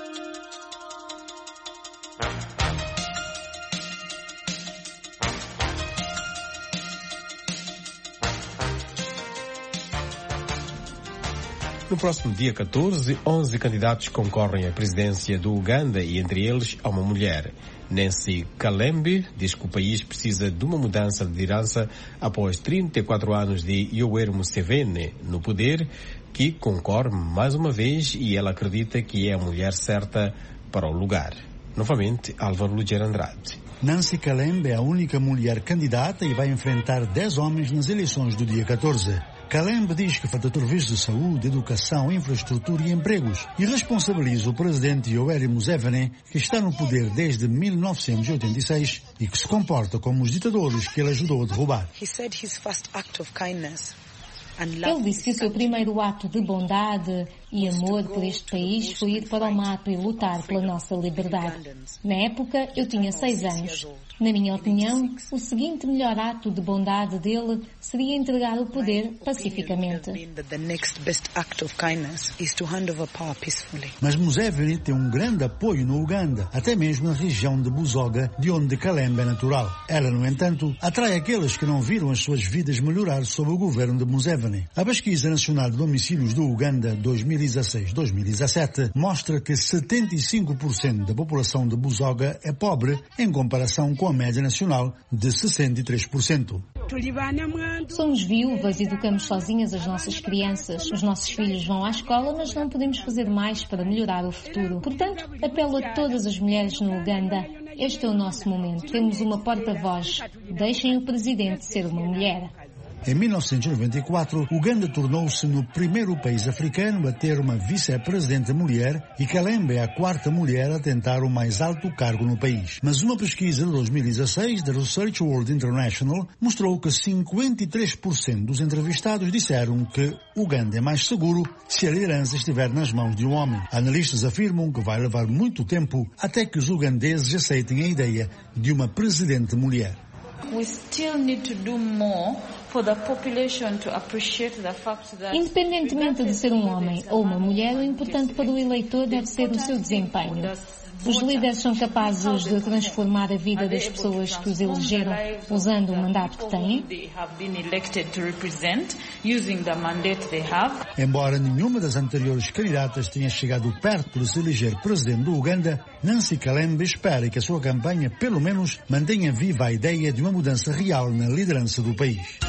No próximo dia catorze, onze candidatos concorrem à presidência do Uganda e entre eles há uma mulher. Nancy Kalembe diz que o país precisa de uma mudança de liderança após trinta e quatro anos de Yoweri Museveni no poder, que concorre mais uma vez e ela acredita que é a mulher certa para o lugar. Novamente, Álvaro Luger Andrade. Nancy Kalembe é a única mulher candidata e vai enfrentar dez homens nas eleições do dia catorze. Kalembe diz que falta serviços de saúde, educação, infraestrutura e empregos e responsabiliza o presidente Yoweri Museveni, que está no poder desde mil novecentos e oitenta e seis e que se comporta como os ditadores que ele ajudou a derrubar. Ele disse que o seu primeiro ato de bondade e amor por este país foi ir para o mato e lutar pela nossa liberdade. Na época, eu tinha seis anos. Na minha opinião, o seguinte melhor ato de bondade dele seria entregar o poder pacificamente. Mas Museveni tem um grande apoio no Uganda, até mesmo na região de Busoga, de onde Kalembe é natural. Ela, no entanto, atrai aqueles que não viram as suas vidas melhorar sob o governo de Museveni. A Pesquisa Nacional de Domicílios do Uganda dois mil e dezasseis a dois mil e dezassete mostra que setenta e cinco por cento da população de Busoga é pobre em comparação com a média nacional de sessenta e três por cento. Somos viúvas e educamos sozinhas as nossas crianças. Os nossos filhos vão à escola, mas não podemos fazer mais para melhorar o futuro. Portanto, apelo a todas as mulheres no Uganda. Este é o nosso momento. Temos uma porta-voz. Deixem o presidente ser uma mulher. Em mil novecentos e noventa e quatro, Uganda tornou-se no primeiro país africano a ter uma vice-presidente mulher e Kalembe é a quarta mulher a tentar o mais alto cargo no país. Mas uma pesquisa de dois mil e dezasseis da Research World International mostrou que cinquenta e três por cento dos entrevistados disseram que Uganda é mais seguro se a liderança estiver nas mãos de um homem. Analistas afirmam que vai levar muito tempo até que os ugandeses aceitem a ideia de uma presidente mulher. We still need to do more for the population to appreciate the fact that, independentemente de ser um homem ou uma mulher, o importante para o eleitor deve ser o seu desempenho. Os líderes são capazes de transformar a vida das pessoas que os elegeram usando o mandato que têm? Embora nenhuma das anteriores candidatas tenha chegado perto de se eleger presidente do Uganda, Nancy Kalembe espera que a sua campanha, pelo menos, mantenha viva a ideia de uma mudança real na liderança do país.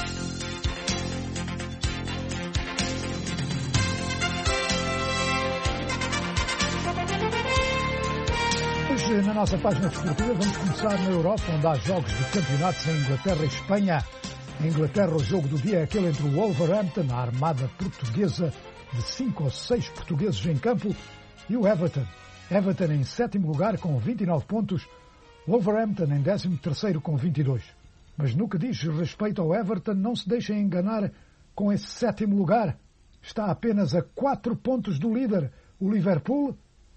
Na nossa página desportiva vamos começar na Europa, onde há jogos de campeonatos em Inglaterra e Espanha. Em Inglaterra, o jogo do dia é aquele entre o Wolverhampton, a armada portuguesa de cinco ou seis portugueses em campo, e o Everton. Everton em sétimo lugar com vinte e nove pontos, Wolverhampton em décimo terceiro com vinte e dois. Mas no que diz respeito ao Everton, não se deixem enganar com esse sétimo lugar. Está apenas a quatro pontos do líder, o Liverpool,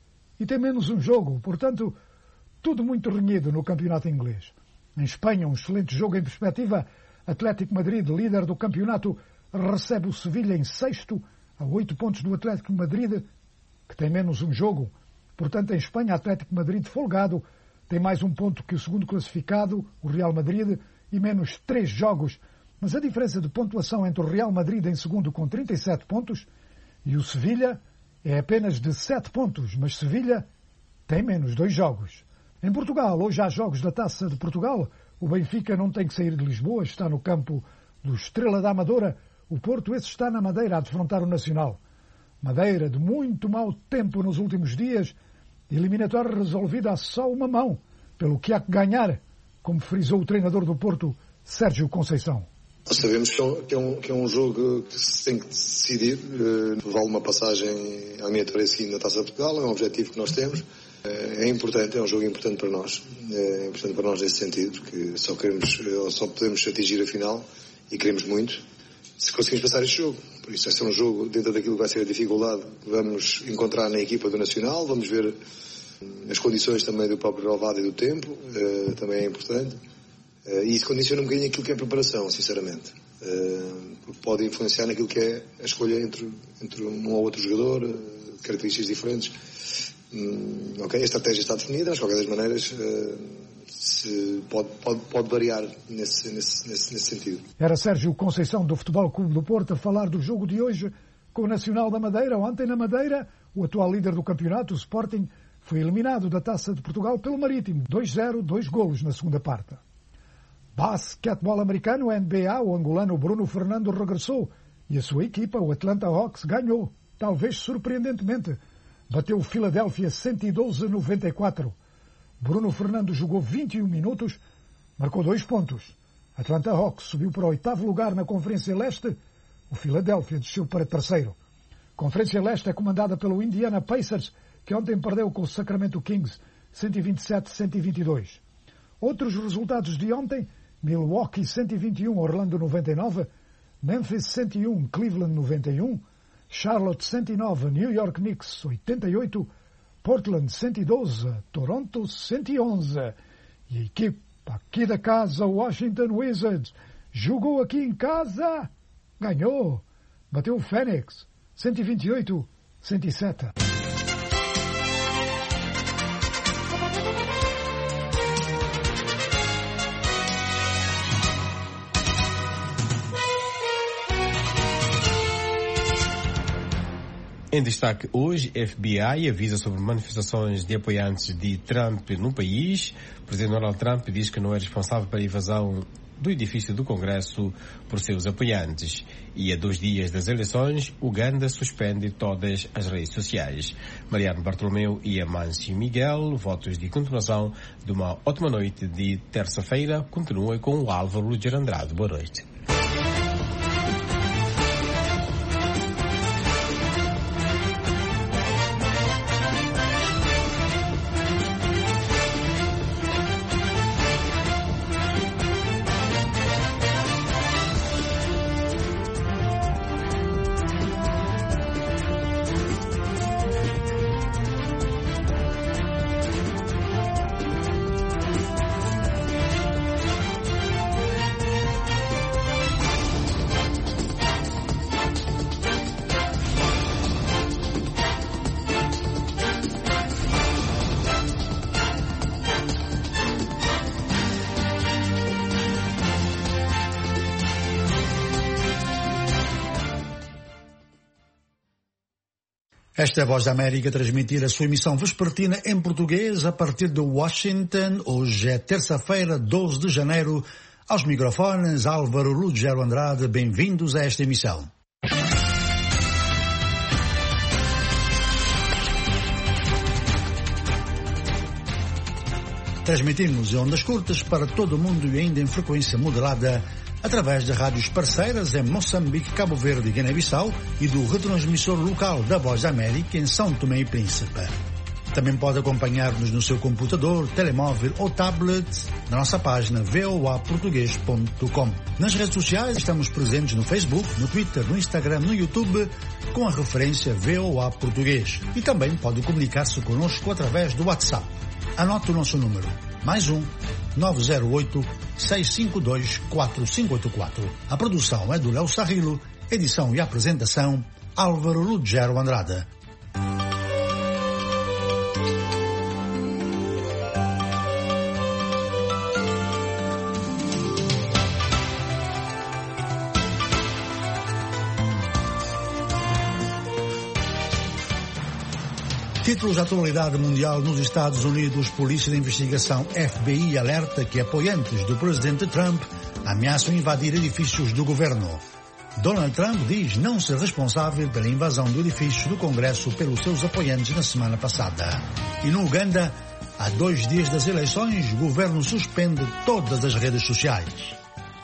e tem menos um jogo, portanto, tudo muito renhido no campeonato inglês. Em Espanha, um excelente jogo em perspectiva. Atlético Madrid, líder do campeonato, recebe o Sevilha em sexto, a oito pontos do Atlético Madrid, que tem menos um jogo. Portanto, em Espanha, Atlético Madrid folgado, tem mais um ponto que o segundo classificado, o Real Madrid, e menos três jogos. Mas a diferença de pontuação entre o Real Madrid em segundo com trinta e sete pontos e o Sevilha é apenas de sete pontos, mas Sevilha tem menos dois jogos. Em Portugal, hoje há jogos da Taça de Portugal. O Benfica não tem que sair de Lisboa, está no campo do Estrela da Amadora. O Porto, esse está na Madeira a defrontar o Nacional. Madeira, de muito mau tempo nos últimos dias, eliminatória resolvida a só uma mão, pelo que há que ganhar, como frisou o treinador do Porto, Sérgio Conceição. Nós sabemos que é, um, que, é um, que é um jogo que se tem que decidir, uh, vale uma passagem à eliminatória seguinte na Taça de Portugal, é um objetivo que nós temos, uh, é importante, é um jogo importante para nós, é importante para nós nesse sentido, porque só queremos, uh, só podemos atingir a final e queremos muito, se conseguimos passar este jogo. Por isso vai ser um jogo dentro daquilo que vai ser a dificuldade que vamos encontrar na equipa do Nacional, vamos ver as condições também do próprio relevado e do tempo, uh, também é importante. Uh, e isso condiciona um bocadinho aquilo que é a preparação, sinceramente. Uh, porque pode influenciar naquilo que é a escolha entre, entre um ou outro jogador, uh, características diferentes. Um, ok, a estratégia está definida, mas de qualquer das maneiras uh, se pode, pode, pode variar nesse, nesse, nesse, nesse sentido. Era Sérgio Conceição do Futebol Clube do Porto a falar do jogo de hoje com o Nacional da Madeira. Ontem na Madeira, o atual líder do campeonato, o Sporting, foi eliminado da Taça de Portugal pelo Marítimo. dois a zero, dois golos na segunda parte. Basquetebol americano, N B A, o angolano Bruno Fernando regressou e a sua equipa, o Atlanta Hawks, ganhou, talvez surpreendentemente. Bateu o Philadelphia cento e doze a noventa e quatro. Bruno Fernando jogou vinte e um minutos, marcou dois pontos. Atlanta Hawks subiu para o oitavo lugar na Conferência Leste, o Philadelphia desceu para terceiro. A Conferência Leste é comandada pelo Indiana Pacers, que ontem perdeu com o Sacramento Kings cento e vinte e sete a cento e vinte e dois. Outros resultados de ontem: Milwaukee cento e vinte e um, Orlando noventa e nove, Memphis cento e um, Cleveland noventa e um, Charlotte cento e nove, New York Knicks oitenta e oito, Portland cento e doze, Toronto cento e onze. E a equipa aqui da casa, Washington Wizards, jogou aqui em casa, ganhou, bateu o Phoenix cento e vinte e oito a cento e sete. Em destaque hoje, F B I avisa sobre manifestações de apoiantes de Trump no país. O presidente Donald Trump diz que não é responsável pela invasão do edifício do Congresso por seus apoiantes. E a dois dias das eleições, Uganda suspende todas as redes sociais. Mariano Bartolomeu e Amâncio Miguel, votos de continuação de uma ótima noite de terça-feira. Continua com o Álvaro Luger Andrade. Boa noite. Esta é a Voz da América, a transmitir a sua emissão vespertina em português a partir de Washington. Hoje é terça-feira, doze de janeiro. Aos microfones, Álvaro Ruggiero Andrade. Bem-vindos a esta emissão. Transmitimos em ondas curtas para todo o mundo e ainda em frequência moderada através de rádios parceiras em Moçambique, Cabo Verde e Guiné-Bissau e do retransmissor local da Voz da América em São Tomé e Príncipe. Também pode acompanhar-nos no seu computador, telemóvel ou tablet na nossa página v o a português ponto com. Nas redes sociais estamos presentes no Facebook, no Twitter, no Instagram, no YouTube com a referência V O A Português. E também pode comunicar-se connosco através do WhatsApp. Anote o nosso número. Mais um, nove zero oito, seis cinco dois, quatro cinco oito quatro. A produção é do Léo Sarrilo, edição e apresentação, Álvaro Ruggiero Andrade. Títulos da atualidade mundial nos Estados Unidos. Polícia de investigação F B I alerta que apoiantes do presidente Trump ameaçam invadir edifícios do governo. Donald Trump diz não ser responsável pela invasão do edifício do Congresso pelos seus apoiantes na semana passada. E no Uganda, há dois dias das eleições, o governo suspende todas as redes sociais.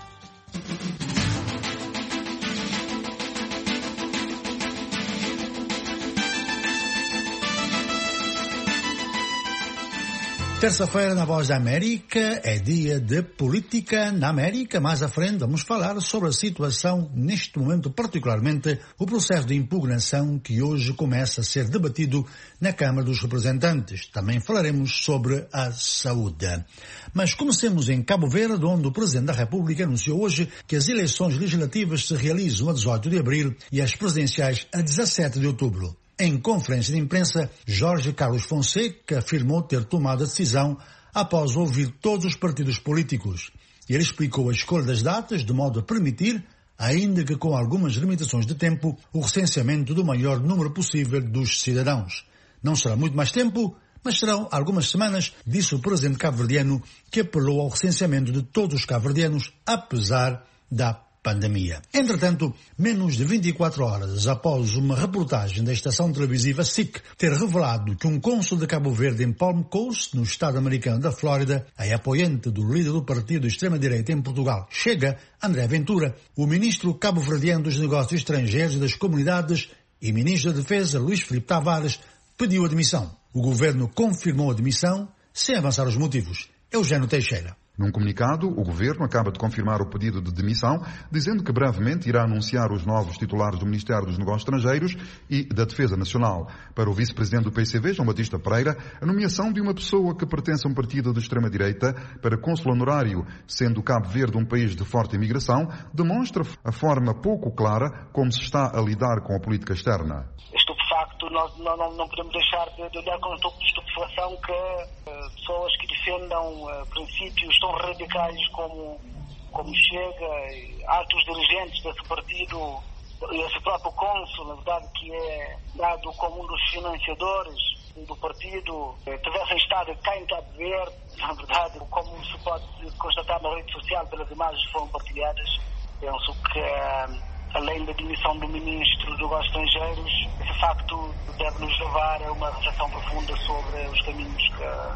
Terça-feira na Voz da América é dia de política na América. Mais à frente vamos falar sobre a situação neste momento, particularmente o processo de impugnação que hoje começa a ser debatido na Câmara dos Representantes. Também falaremos sobre a saúde. Mas comecemos em Cabo Verde, onde o Presidente da República anunciou hoje que as eleições legislativas se realizam a dezoito de abril e as presidenciais a dezassete de outubro. Em conferência de imprensa, Jorge Carlos Fonseca afirmou ter tomado a decisão após ouvir todos os partidos políticos. Ele explicou a escolha das datas de modo a permitir, ainda que com algumas limitações de tempo, o recenseamento do maior número possível dos cidadãos. Não será muito mais tempo, mas serão algumas semanas, disse o presidente cabo-verdiano, que apelou ao recenseamento de todos os cabo-verdianos, apesar da pandemia. Entretanto, menos de vinte e quatro horas após uma reportagem da estação televisiva S I C ter revelado que um cônsul de Cabo Verde em Palm Coast, no estado americano da Flórida, é apoiante do líder do partido de extrema-direita em Portugal, Chega, André Ventura, o ministro cabo-verdiano dos Negócios Estrangeiros e das Comunidades e ministro da Defesa, Luís Filipe Tavares, pediu admissão. O governo confirmou a admissão sem avançar os motivos. Eugênio Teixeira. Num comunicado, o Governo acaba de confirmar o pedido de demissão, dizendo que brevemente irá anunciar os novos titulares do Ministério dos Negócios Estrangeiros e da Defesa Nacional. Para o vice-presidente do P C V, João Batista Pereira, a nomeação de uma pessoa que pertence a um partido de extrema-direita para cônsul honorário, sendo Cabo Verde um país de forte imigração, demonstra a forma pouco clara como se está a lidar com a política externa. Estupefacto, nós não, não podemos deixar de, de olhar com um pouco de estupefação que uh, pessoas que defendam uh, princípios tão radicais como, como Chega, altos dirigentes desse partido, esse próprio cônsul, na verdade, que é dado como um dos financiadores do partido, tivessem estado cá em Cabo Verde, na verdade, como se pode constatar na rede social pelas imagens que foram partilhadas. Penso que, além da demissão do Ministro dos Negócios Estrangeiros, esse facto deve nos levar a uma reflexão profunda sobre os caminhos que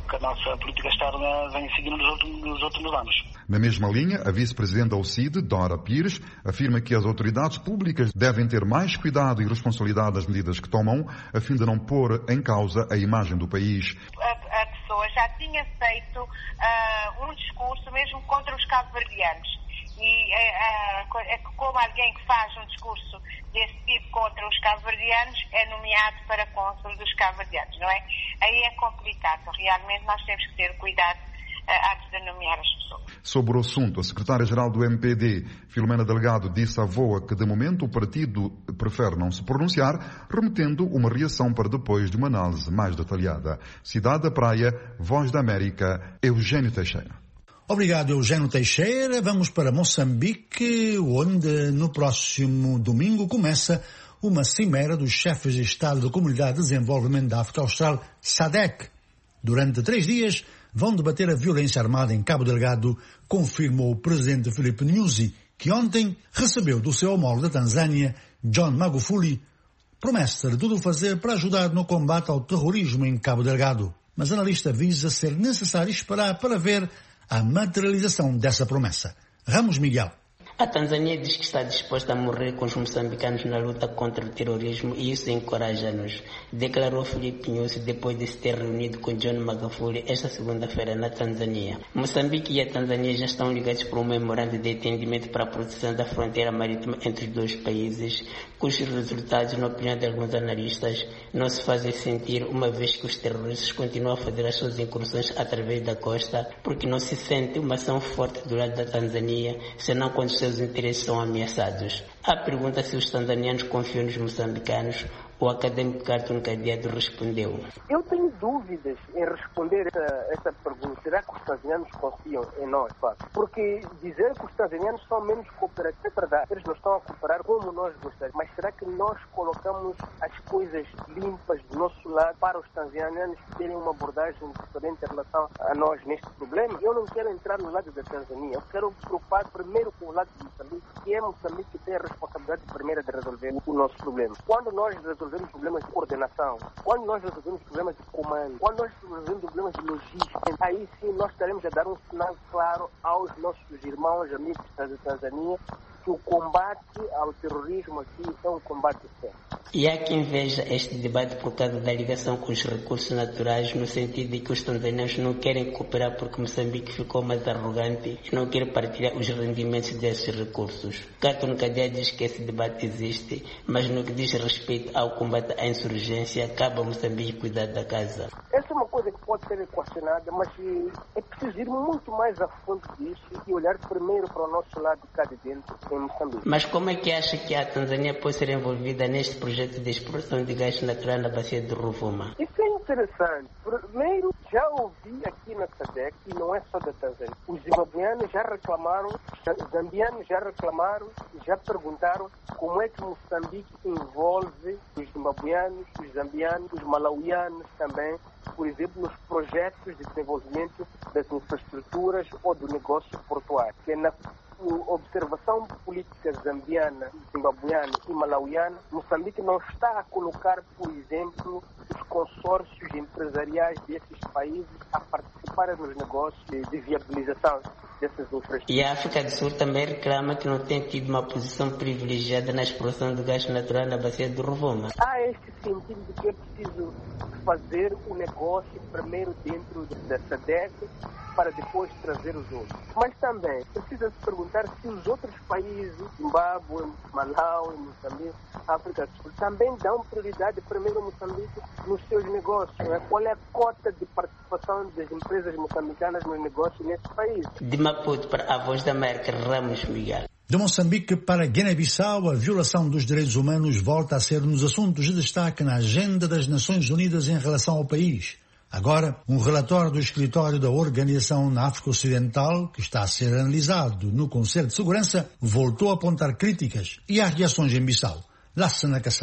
que a nossa política externa vem seguindo nos últimos, nos últimos anos. Na mesma linha, a vice-presidente da O C I D, Dora Pires, afirma que as autoridades públicas devem ter mais cuidado e responsabilidade das medidas que tomam, a fim de não pôr em causa a imagem do país. A, a pessoa já tinha feito uh, um discurso mesmo contra os cabo-verdianos. E é, é, como alguém que faz um discurso desse tipo contra os cabo-verdianos é nomeado para cônsul dos cabo-verdianos, não é? Aí é complicado. Realmente nós temos que ter cuidado uh, antes de nomear as pessoas. Sobre o assunto, a secretária-geral do M P D, Filomena Delgado, disse à VOA que de momento o partido prefere não se pronunciar, remetendo uma reação para depois de uma análise mais detalhada. Cidade da Praia, Voz da América, Eugênio Teixeira. Obrigado, Eugênio Teixeira. Vamos para Moçambique, onde no próximo domingo começa uma cimeira dos chefes de Estado da Comunidade de Desenvolvimento da África Austral, S A D C. Durante três dias vão debater a violência armada em Cabo Delgado, confirmou o presidente Filipe Nyusi, que ontem recebeu do seu homólogo da Tanzânia, John Magufuli, promessa de tudo fazer para ajudar no combate ao terrorismo em Cabo Delgado. Mas a analista avisa ser necessário esperar para ver a materialização dessa promessa. Ramos Miguel. A Tanzânia diz que está disposta a morrer com os moçambicanos na luta contra o terrorismo e isso encoraja-nos, declarou Filipe Nyusi depois de se ter reunido com John Magufuli esta segunda-feira na Tanzânia. Moçambique e a Tanzânia já estão ligados por um memorando de entendimento para a proteção da fronteira marítima entre os dois países, cujos resultados, na opinião de alguns analistas, não se fazem sentir uma vez que os terroristas continuam a fazer as suas incursões através da costa, porque não se sente uma ação forte do lado da Tanzânia, senão quando seus interesses são ameaçados. A pergunta se os tanzanianos confiam nos moçambicanos, o académico Carton Cadeado respondeu: Eu tenho dúvidas em responder essa, essa pergunta. Será que os tanzanianos confiam em nós? Pá? Porque dizer que os tanzanianos são menos cooperativos é verdade. Eles não estão a cooperar como nós gostaríamos. Mas será que nós colocamos as coisas limpas do nosso lado para os tanzanianos terem uma abordagem diferente em relação a nós neste problema? Eu não quero entrar no lado da Tanzânia. Eu quero preocupar primeiro com o lado de Moçambique, que é Moçambique que tem a responsabilidade primeira de resolver o nosso problema. Quando nós resolvemos resolvemos problemas de coordenação, quando nós resolvemos problemas de comando, quando nós resolvemos problemas de logística, aí sim nós estaremos a dar um sinal claro aos nossos irmãos, amigos da Tanzânia, que o combate ao terrorismo aqui é um combate sério. E há quem veja este debate por causa da ligação com os recursos naturais, no sentido de que os tanzanianos não querem cooperar porque Moçambique ficou mais arrogante e não quer partilhar os rendimentos desses recursos. Carton Cadeia diz que esse debate existe, mas no que diz respeito ao combate à insurgência, cabe a Moçambique cuidar da casa. Essa é uma coisa que pode ser equacionada, mas é preciso ir muito mais a fundo disso e olhar primeiro para o nosso lado cá de dentro, em Moçambique. Mas como é que acha que a Tanzânia pode ser envolvida neste projeto de exploração de gás natural na bacia de Rovuma? Isso é interessante. Primeiro, já ouvi aqui na S A D C, e não é só da Tanzânia, os zimbabueanos já reclamaram, os zambianos já reclamaram, já perguntaram como é que Moçambique envolve os zimbabueanos, os zambianos, os malauianos também, por exemplo, nos projetos de desenvolvimento das infraestruturas ou do negócio portuário, que é na observação política zambiana, zimbabueana e malauiana, Moçambique não está a colocar, por exemplo, os consórcios empresariais desses países a participarem nos negócios de viabilização dessas infraestruturas. E a África do Sul também reclama que não tem tido uma posição privilegiada na exploração do gás natural na bacia do Rovuma. Há este sentido de que é preciso fazer o negócio primeiro dentro da S A D C para depois trazer os outros. Mas também precisa se perguntar se os outros países, Zimbábue, Malau, Moçambique, África do Sul, também dão prioridade primeiro a Moçambique nos seus negócios. Né? Qual é a cota de participação das empresas moçambicanas nos negócios nesse país? De Maputo para a Voz da América, Ramos Miguel. De Moçambique para Guiné-Bissau, a violação dos direitos humanos volta a ser um dos assuntos de destaque na agenda das Nações Unidas em relação ao país. Agora, um relatório do escritório da Organização na África Ocidental, que está a ser analisado no Conselho de Segurança, voltou a apontar críticas e há reações em Bissau. Lassana Kassamá.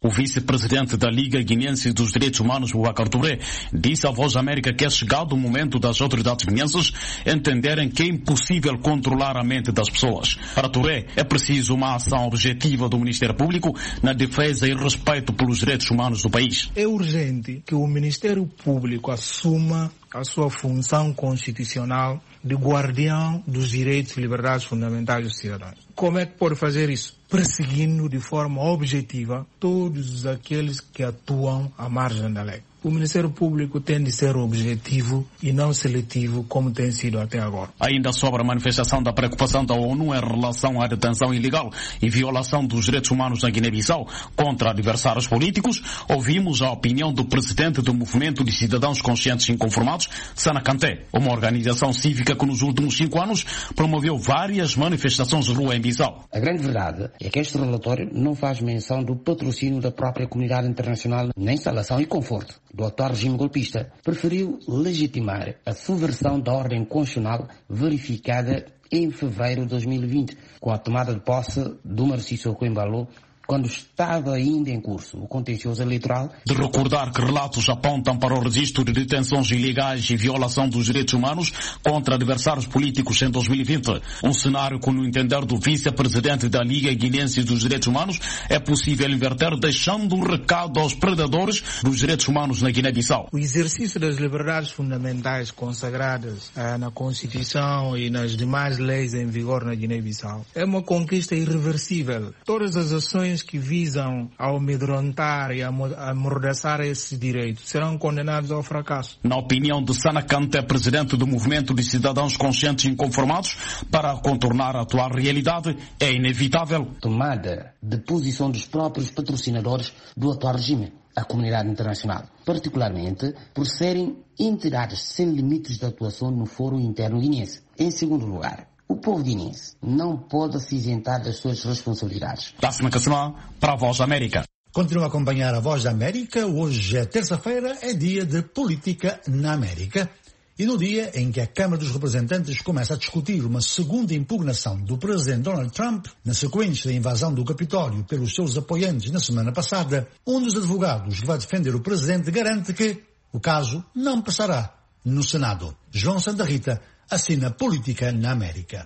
O vice-presidente da Liga Guinense dos Direitos Humanos, Boubacar Touré, disse à Voz da América que é chegado o momento das autoridades guinenses entenderem que é impossível controlar a mente das pessoas. Para Touré, é preciso uma ação objetiva do Ministério Público na defesa e respeito pelos direitos humanos do país. É urgente que o Ministério Público assuma a sua função constitucional de guardião dos direitos e liberdades fundamentais dos cidadãos. Como é que pode fazer isso? Perseguindo de forma objetiva todos aqueles que atuam à margem da lei. O Ministério Público tem de ser objetivo e não seletivo, como tem sido até agora. Ainda sobre a manifestação da preocupação da ONU em relação à detenção ilegal e violação dos direitos humanos na Guiné-Bissau contra adversários políticos, ouvimos a opinião do presidente do Movimento de Cidadãos Conscientes e Inconformados, Sana Kanté, uma organização cívica que nos últimos cinco anos promoveu várias manifestações de rua em Bissau. A grande verdade é que este relatório não faz menção do patrocínio da própria comunidade internacional na instalação e conforto do atual regime golpista. Preferiu legitimar a subversão da ordem constitucional verificada em fevereiro de dois mil e vinte, com a tomada de posse do Marci Sissoko Embalo, quando estava ainda em curso o contencioso eleitoral. De recordar que relatos apontam para o registro de detenções ilegais e violação dos direitos humanos contra adversários políticos em dois mil e vinte. Um cenário que, no entender do vice-presidente da Liga Guinense dos Direitos Humanos, é possível inverter, deixando um recado aos predadores dos direitos humanos na Guiné-Bissau. O exercício das liberdades fundamentais consagradas eh, na Constituição e nas demais leis em vigor na Guiné-Bissau é uma conquista irreversível. Todas as ações que visam ao amedrontar e amordaçar esses direitos serão condenados ao fracasso. Na opinião de Sana Kanté, presidente do Movimento de Cidadãos Conscientes e Inconformados, para contornar a atual realidade é inevitável tomada de posição dos próprios patrocinadores do atual regime, a comunidade internacional, particularmente por serem entidades sem limites de atuação no fórum interno guinense. Em segundo lugar, o povo guinense não pode se isentar das suas responsabilidades. Tássima Kassimá, para a Voz da América. Continua a acompanhar a Voz da América. Hoje é terça-feira, é dia de política na América. E no dia em que a Câmara dos Representantes começa a discutir uma segunda impugnação do presidente Donald Trump, na sequência da invasão do Capitólio pelos seus apoiantes na semana passada, um dos advogados que vai defender o presidente garante que o caso não passará no Senado. João Santa Rita assina Política na América.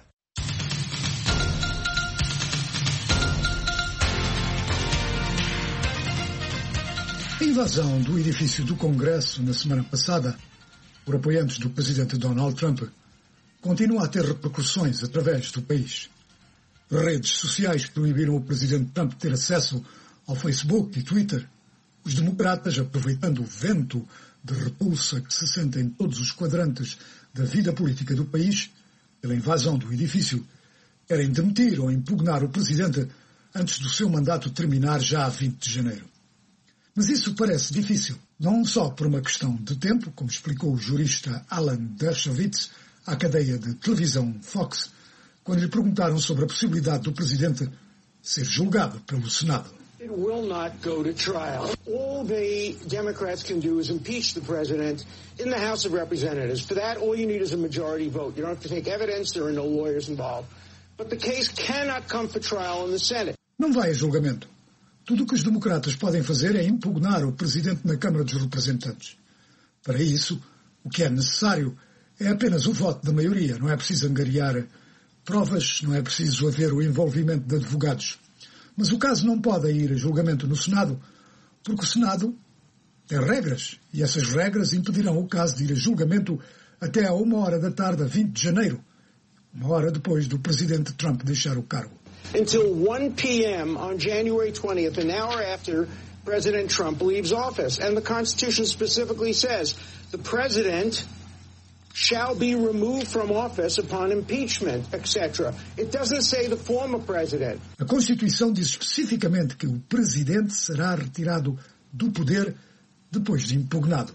A invasão do edifício do Congresso na semana passada por apoiantes do presidente Donald Trump continua a ter repercussões através do país. Redes sociais proibiram o presidente Trump ter acesso ao Facebook e Twitter. Os democratas, aproveitando o vento de repulsa que se sente em todos os quadrantes da vida política do país, pela invasão do edifício, querem demitir ou impugnar o presidente antes do seu mandato terminar já a vinte de janeiro. Mas isso parece difícil, não só por uma questão de tempo, como explicou o jurista Alan Dershowitz à cadeia de televisão Fox, quando lhe perguntaram sobre a possibilidade do presidente ser julgado pelo Senado. It will not go to trial. All the Democrats can do is impeach the president in the House of Representatives. For that, all you need is a majority vote. You don't have to take evidence. There are no lawyers involved. But the case cannot come for trial in the Senate. Não vai a julgamento. Tudo o que os democratas podem fazer é impugnar o presidente na Câmara dos Representantes. Para isso, o que é necessário é apenas o voto da maioria. Não é preciso angariar provas, não é preciso haver o envolvimento de advogados. Mas o caso não pode ir a julgamento no Senado, porque o Senado tem regras, e essas regras impedirão o caso de ir a julgamento até a uma hora da tarde, a vinte de janeiro, uma hora depois do presidente Trump deixar o cargo. Until one p m on January twentieth, an hour after President Trump leaves office. And the Constitution specifically says the president shall be removed from office upon impeachment, et cetera. It doesn't say the former president. A Constituição diz especificamente que o presidente será retirado do poder depois de impugnado.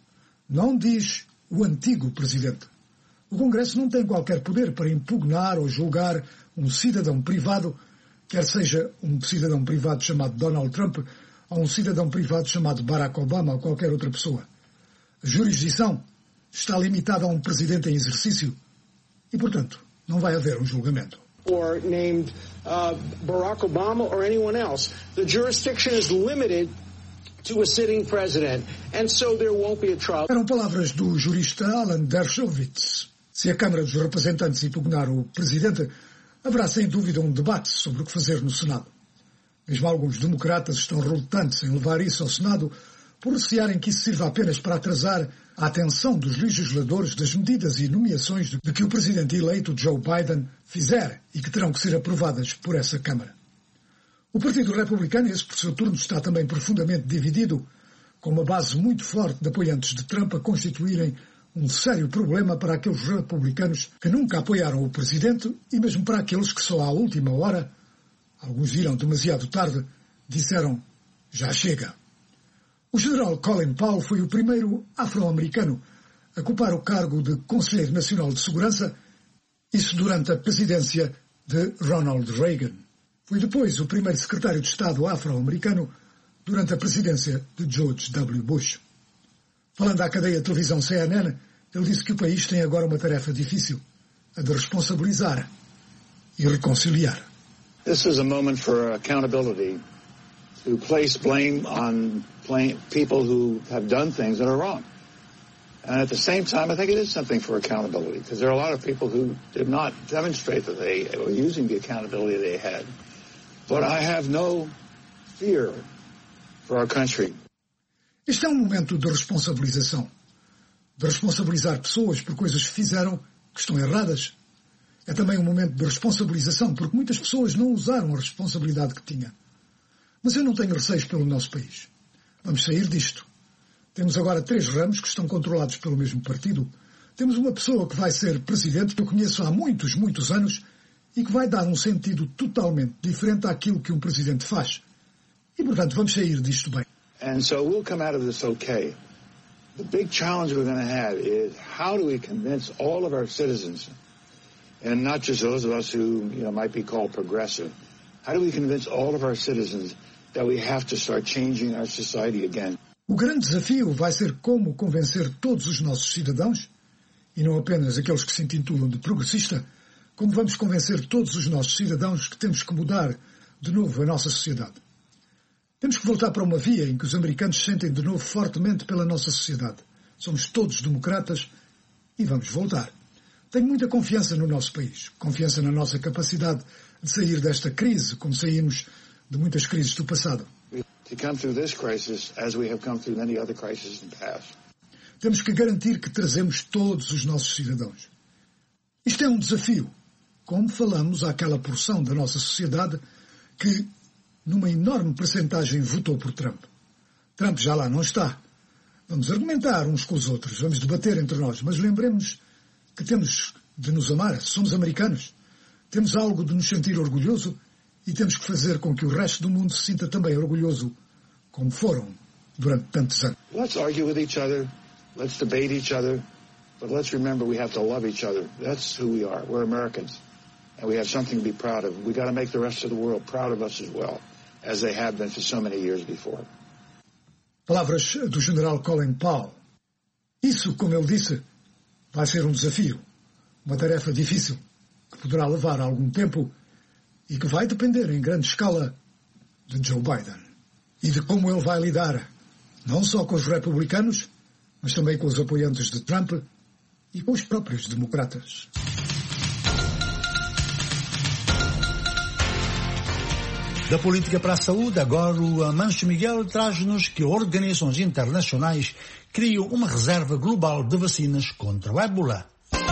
Não diz o antigo presidente. O Congresso não tem qualquer poder para impugnar ou julgar um cidadão privado, quer seja um cidadão privado chamado Donald Trump ou um cidadão privado chamado Barack Obama ou qualquer outra pessoa. A jurisdição está limitada a um presidente em exercício e, portanto, não vai haver um julgamento. or named uh, Barack Obama or anyone else. The jurisdiction is limited to a sitting president, and so there won't be a trial. Eram palavras do jurista Alan Dershowitz. Se a Câmara dos Representantes impugnar o presidente, haverá sem dúvida um debate sobre o que fazer no Senado. Mesmo alguns democratas estão relutantes em levar isso ao Senado por recearem que isso sirva apenas para atrasar a atenção dos legisladores das medidas e nomeações de que o presidente eleito Joe Biden fizer e que terão que ser aprovadas por essa Câmara. O Partido Republicano, esse por seu turno, está também profundamente dividido, com uma base muito forte de apoiantes de Trump a constituírem um sério problema para aqueles republicanos que nunca apoiaram o presidente e mesmo para aqueles que só à última hora, alguns viram demasiado tarde, disseram já chega. O general Colin Powell foi o primeiro afro-americano a ocupar o cargo de Conselheiro Nacional de Segurança, isso durante a presidência de Ronald Reagan. Foi depois o primeiro secretário de Estado afro-americano durante a presidência de George W. Bush. Falando à cadeia de televisão C N N, ele disse que o país tem agora uma tarefa difícil, a de responsabilizar e reconciliar. This is a moment for accountability, to place blame on people who have done things that are wrong. And at the same time, I think it is something for accountability, because there are a lot of people who did not demonstrate that they were using the accountability they had. But I have no fear for our country. Este é um momento de responsabilização, de responsabilizar pessoas por coisas que fizeram que estão erradas. É também um momento de responsabilização, porque muitas pessoas não usaram a responsabilidade que tinham. Mas eu não tenho receios pelo nosso país. Vamos sair disto. Temos agora três ramos que estão controlados pelo mesmo partido. Temos uma pessoa que vai ser presidente, que eu conheço há muitos, muitos anos, e que vai dar um sentido totalmente diferente àquilo que um presidente faz. E, portanto, vamos sair disto bem. And so we'll come out of this okay. The big challenge we're going to have is how do we convince all of our citizens, and not just those of us who, you know, might be called progressive, how do we convince all of our citizens that we have to start changing our society again? O grande desafio vai ser como convencer todos os nossos cidadãos, e não apenas aqueles que se intitulam de progressista, como vamos convencer todos os nossos cidadãos que temos que mudar de novo a nossa sociedade. Temos que voltar para uma via em que os americanos se sentem de novo fortemente pela nossa sociedade. Somos todos democratas e vamos voltar. Tenho muita confiança no nosso país, confiança na nossa capacidade de sair desta crise, como saímos de muitas crises do passado. Temos que garantir que trazemos todos os nossos cidadãos. Isto é um desafio, como falamos àquela porção da nossa sociedade que, numa enorme percentagem, votou por Trump. Trump já lá não está. Vamos argumentar uns com os outros, vamos debater entre nós, mas lembremos que temos de nos amar, somos americanos. Temos algo de nos sentir orgulhoso e temos que fazer com que o resto do mundo se sinta também orgulhoso, como foram durante tantos anos. Let's argue with each other, let's debate each other, but let's remember we have to love each other. That's who we are. We're Americans, and we have something to be proud of. We got to make the rest of the world proud of us as well, as they have been for so many years before. Palavras do general Colin Powell. Isso, como ele disse, vai ser um desafio, uma tarefa difícil, que poderá levar algum tempo e que vai depender em grande escala de Joe Biden e de como ele vai lidar, não só com os republicanos, mas também com os apoiantes de Trump e com os próprios democratas. Da política para a saúde, agora o Amancio Miguel traz-nos que organizações internacionais criam uma reserva global de vacinas contra o ébola.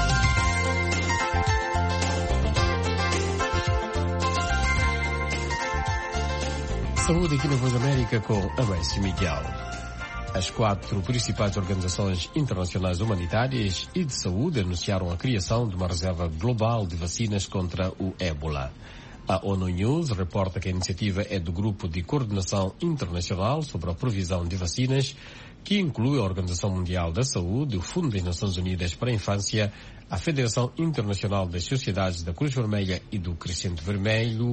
Saúde aqui na Voz da América com Amancio Miguel. As quatro principais organizações internacionais humanitárias e de saúde anunciaram a criação de uma reserva global de vacinas contra o ébola. A ONU News reporta que a iniciativa é do Grupo de Coordenação Internacional sobre a Provisão de Vacinas, que inclui a Organização Mundial da Saúde, o Fundo das Nações Unidas para a Infância, a Federação Internacional das Sociedades da Cruz Vermelha e do Crescente Vermelho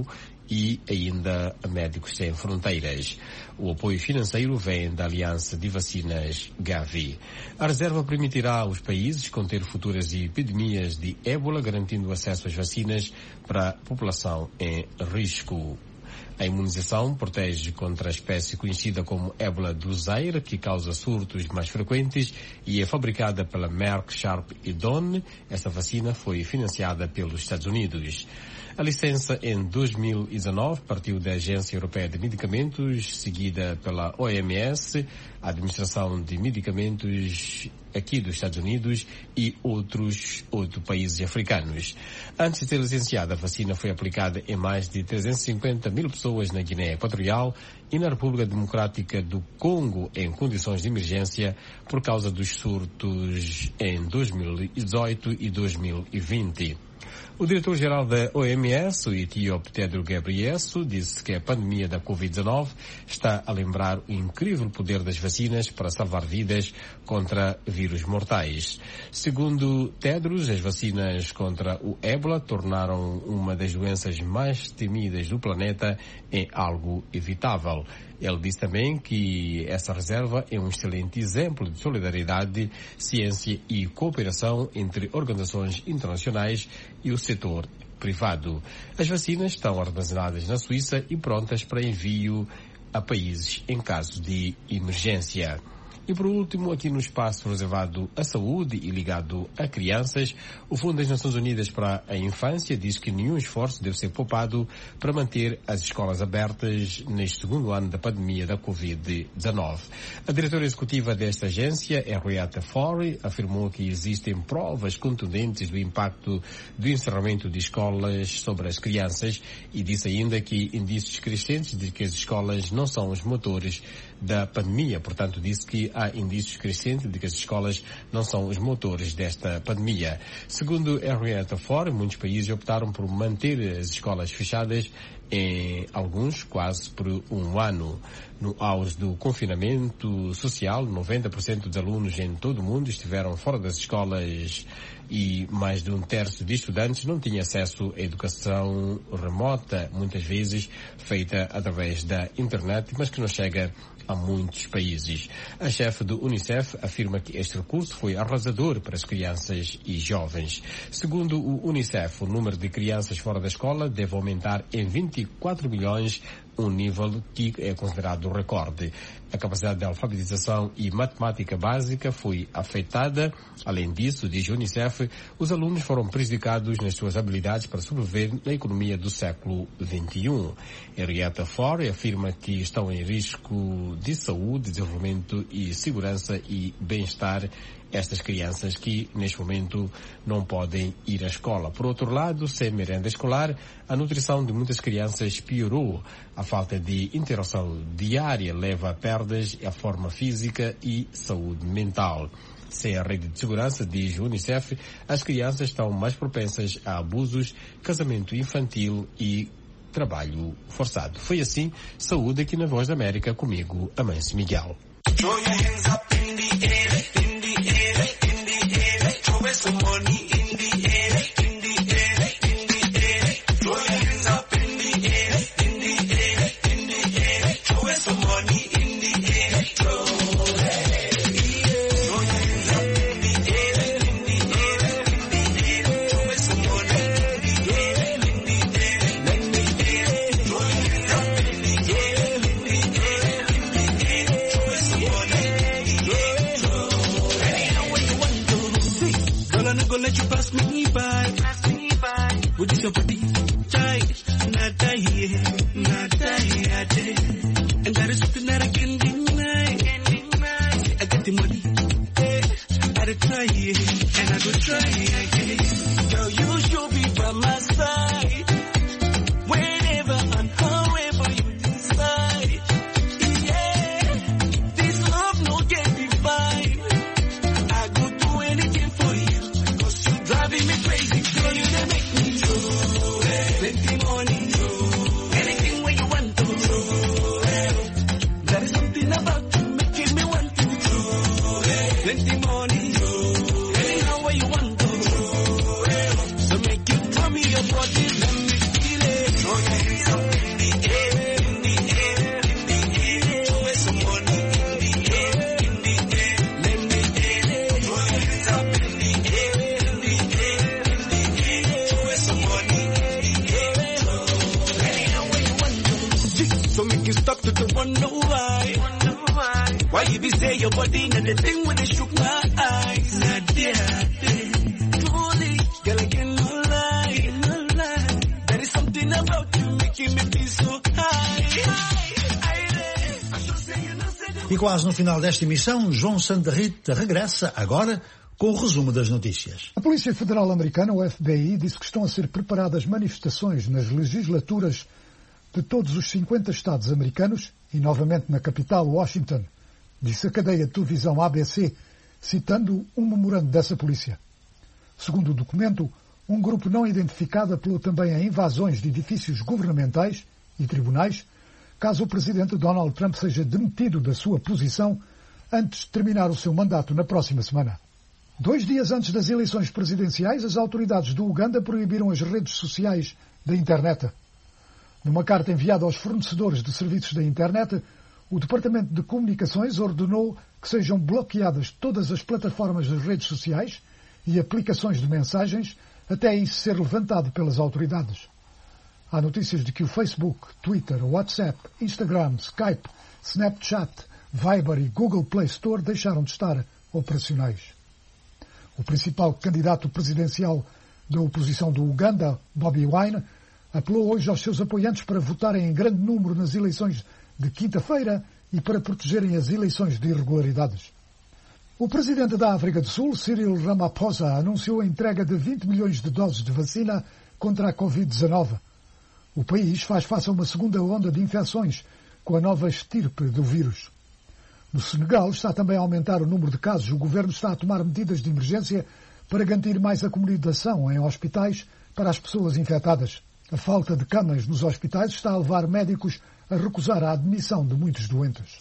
e ainda Médicos Sem Fronteiras. O apoio financeiro vem da Aliança de Vacinas Gavi. A reserva permitirá aos países conter futuras epidemias de ébola, garantindo acesso às vacinas para a população em risco. A imunização protege contra a espécie conhecida como ébola do Zaire, que causa surtos mais frequentes e é fabricada pela Merck Sharp e Dohme. Esta vacina foi financiada pelos Estados Unidos. A licença em dois mil e dezenove partiu da Agência Europeia de Medicamentos, seguida pela O M S, a Administração de Medicamentos aqui dos Estados Unidos e outros oito países africanos. Antes de ser licenciada, a vacina foi aplicada em mais de trezentas e cinquenta mil pessoas na Guiné Equatorial e na República Democrática do Congo em condições de emergência por causa dos surtos em dois mil e dezoito e dois mil e vinte. O diretor-geral da O M S, o etíope Tedros Ghebreyesus, disse que a pandemia da covid dezenove está a lembrar o incrível poder das vacinas para salvar vidas contra vírus mortais. Segundo Tedros, as vacinas contra o ébola tornaram uma das doenças mais temidas do planeta em algo evitável. Ele disse também que essa reserva é um excelente exemplo de solidariedade, ciência e cooperação entre organizações internacionais e o setor privado. As vacinas estão armazenadas na Suíça e prontas para envio a países em caso de emergência. E por último, aqui no espaço reservado à saúde e ligado a crianças, o Fundo das Nações Unidas para a Infância diz que nenhum esforço deve ser poupado para manter as escolas abertas neste segundo ano da pandemia da covid dezenove. A diretora executiva desta agência, Henrietta Fore, afirmou que existem provas contundentes do impacto do encerramento de escolas sobre as crianças e disse ainda que indícios crescentes de que as escolas não são os motores da pandemia. Portanto, disse que há indícios crescentes de que as escolas não são os motores desta pandemia. Segundo Henrietta Fore, muitos países optaram por manter as escolas fechadas, em alguns quase por um ano. No auge do confinamento social, noventa por cento dos alunos em todo o mundo estiveram fora das escolas e mais de um terço de estudantes não tinha acesso à educação remota, muitas vezes feita através da internet, mas que não chega a muitos países. A chefe do Unicef afirma que este recurso foi arrasador para as crianças e jovens. Segundo o Unicef, o número de crianças fora da escola deve aumentar em vinte e quatro milhões, um nível que é considerado recorde. A capacidade de alfabetização e matemática básica foi afetada. Além disso, diz o Unicef, os alunos foram prejudicados nas suas habilidades para sobreviver na economia do século vinte e um. Henrietta Fore afirma que estão em risco de saúde, desenvolvimento e segurança e bem-estar estas crianças que, neste momento, não podem ir à escola. Por outro lado, sem merenda escolar, a nutrição de muitas crianças piorou. A falta de interação diária leva a perdas à forma física e saúde mental. Sem a rede de segurança, diz o Unicef, as crianças estão mais propensas a abusos, casamento infantil e trabalho forçado. Foi assim, saúde aqui na Voz da América, comigo, Amâncio Miguel. Some money in the air, in the air, in the air. Throw your hands up in the air, in the air, in the air. Throw some money in the air, throw it. Throw your hands up in the air, in the air, in the air. Throw some money in the air, in the air, in the air. Throw your hands up in the air, in the air, in the air. Throw some money in the air, throw it. Anyhow way you want to see. Girl, I'm not gonna let you pass me by. Pass me by. With this your body, tight, not die, not die, and that is something that I can deny. Can deny. See, I got the money, hey, I try, and I go try again. Girl, you should be by my side, whenever and however you decide. Yeah, this love no can be fine. I go do anything for you, cause you driving me crazy. Girl, you done make me so plenty money, anything where you want to. There is something about you making me want to. Plenty money, anyhow where you want to. wanna know why. Why you be say your body and the thing when they shook my eyes. Not there, truly, girl, I cannot lie, no lie. There is something about you making me feel so high. E quase no final desta emissão, João Santa Rita regressa agora com o resumo das notícias. A Polícia Federal Americana, o F B I, disse que estão a ser preparadas manifestações nas legislaturas de todos os cinquenta estados americanos e novamente na capital, Washington, disse a cadeia de televisão A B C, citando um memorando dessa polícia. Segundo o documento, um grupo não identificado apelou também a invasões de edifícios governamentais e tribunais, caso o presidente Donald Trump seja demitido da sua posição antes de terminar o seu mandato na próxima semana. Dois dias antes das eleições presidenciais, as autoridades do Uganda proibiram as redes sociais da internet. Numa carta enviada aos fornecedores de serviços da internet, o Departamento de Comunicações ordenou que sejam bloqueadas todas as plataformas das redes sociais e aplicações de mensagens até isso ser levantado pelas autoridades. Há notícias de que o Facebook, Twitter, WhatsApp, Instagram, Skype, Snapchat, Viber e Google Play Store deixaram de estar operacionais. O principal candidato presidencial da oposição do Uganda, Bobi Wine, apelou hoje aos seus apoiantes para votarem em grande número nas eleições de quinta-feira e para protegerem as eleições de irregularidades. O presidente da África do Sul, Cyril Ramaphosa, anunciou a entrega de vinte milhões de doses de vacina contra a covid dezenove. O país faz face a uma segunda onda de infecções com a nova estirpe do vírus. No Senegal está também a aumentar o número de casos. O governo está a tomar medidas de emergência para garantir mais acomodação em hospitais para as pessoas infectadas. A falta de camas nos hospitais está a levar médicos a recusar a admissão de muitos doentes.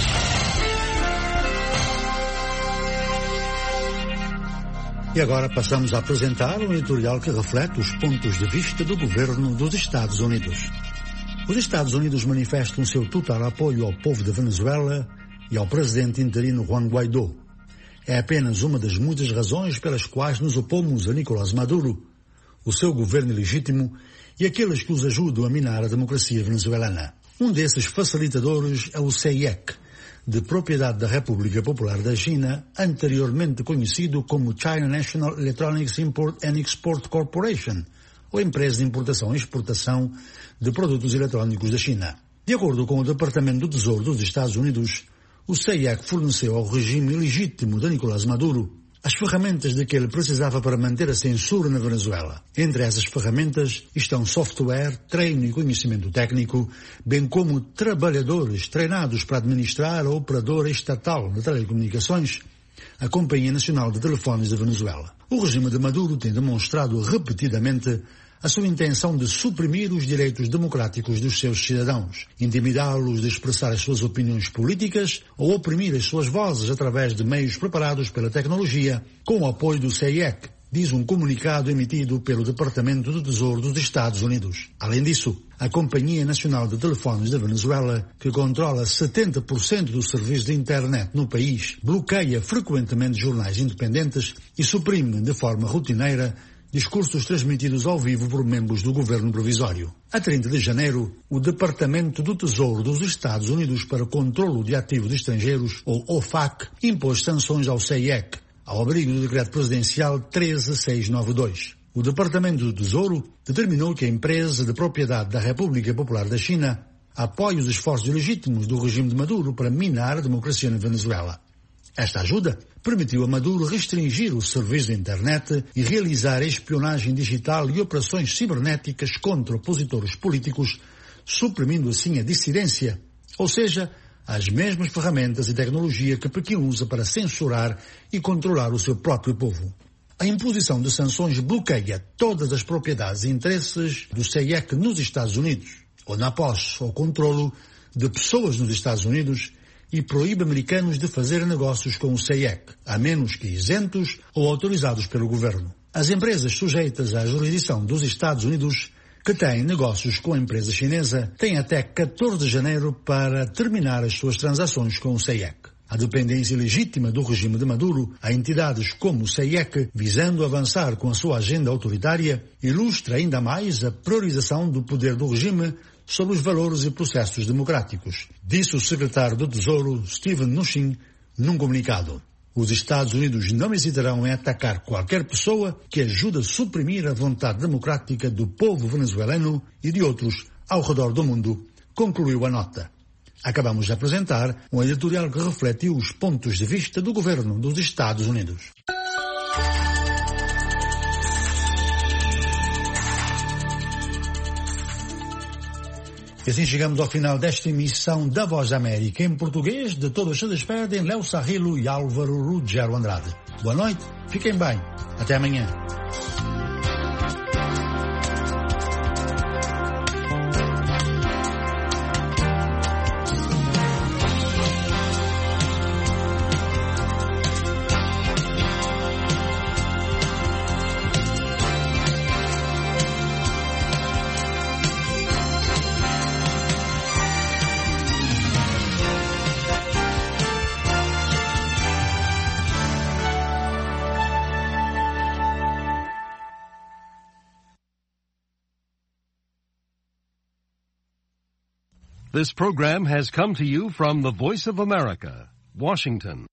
E agora passamos a apresentar um editorial que reflete os pontos de vista do governo dos Estados Unidos. Os Estados Unidos manifestam seu total apoio ao povo da Venezuela e ao presidente interino Juan Guaidó. É apenas uma das muitas razões pelas quais nos opomos a Nicolás Maduro, o seu governo ilegítimo e aqueles que os ajudam a minar a democracia venezuelana. Um desses facilitadores é o C I E C, de propriedade da República Popular da China, anteriormente conhecido como China National Electronics Import and Export Corporation, ou Empresa de Importação e Exportação de Produtos Eletrónicos da China. De acordo com o Departamento do Tesouro dos Estados Unidos, o C I E C forneceu ao regime ilegítimo de Nicolás Maduro as ferramentas de que ele precisava para manter a censura na Venezuela. Entre essas ferramentas estão software, treino e conhecimento técnico, bem como trabalhadores treinados para administrar a operadora estatal de telecomunicações, a Companhia Nacional de Telefones da Venezuela. O regime de Maduro tem demonstrado repetidamente a sua intenção de suprimir os direitos democráticos dos seus cidadãos, intimidá-los de expressar as suas opiniões políticas ou oprimir as suas vozes através de meios preparados pela tecnologia, com o apoio do C I E C, diz um comunicado emitido pelo Departamento do Tesouro dos Estados Unidos. Além disso, a Companhia Nacional de Telefones da Venezuela, que controla setenta por cento do serviço de internet no país, bloqueia frequentemente jornais independentes e suprime de forma rotineira discursos transmitidos ao vivo por membros do governo provisório. A trinta de janeiro, o Departamento do Tesouro dos Estados Unidos para o Controlo de Ativos Estrangeiros, ou O F A C, impôs sanções ao C I E C, ao abrigo do Decreto Presidencial treze mil seiscentos e noventa e dois. O Departamento do Tesouro determinou que a empresa de propriedade da República Popular da China apoie os esforços legítimos do regime de Maduro para minar a democracia na Venezuela. Esta ajuda permitiu a Maduro restringir o serviço de internet e realizar espionagem digital e operações cibernéticas contra opositores políticos, suprimindo assim a dissidência, ou seja, as mesmas ferramentas e tecnologia que Pequim usa para censurar e controlar o seu próprio povo. A imposição de sanções bloqueia todas as propriedades e interesses do C I E C nos Estados Unidos, ou na posse ou controlo de pessoas nos Estados Unidos, e proíbe americanos de fazer negócios com o C I E C, a menos que isentos ou autorizados pelo governo. As empresas sujeitas à jurisdição dos Estados Unidos que têm negócios com a empresa chinesa têm até quatorze de janeiro para terminar as suas transações com o C I E C. a dependência legítima do regime de Maduro a entidades como o C I E C, visando avançar com a sua agenda autoritária, ilustra ainda mais a priorização do poder do regime sobre os valores e processos democráticos, disse o secretário do Tesouro, Steven Mnuchin, num comunicado. Os Estados Unidos não hesitarão em atacar qualquer pessoa que ajude a suprimir a vontade democrática do povo venezuelano e de outros ao redor do mundo, concluiu a nota. Acabamos de apresentar um editorial que refletiu os pontos de vista do governo dos Estados Unidos. E assim chegamos ao final desta emissão da Voz da América em português. De todos se despedem Léo Sarrilo e Álvaro Ruggiero Andrade. Boa noite, fiquem bem. Até amanhã. This program has come to you from the Voice of America, Washington.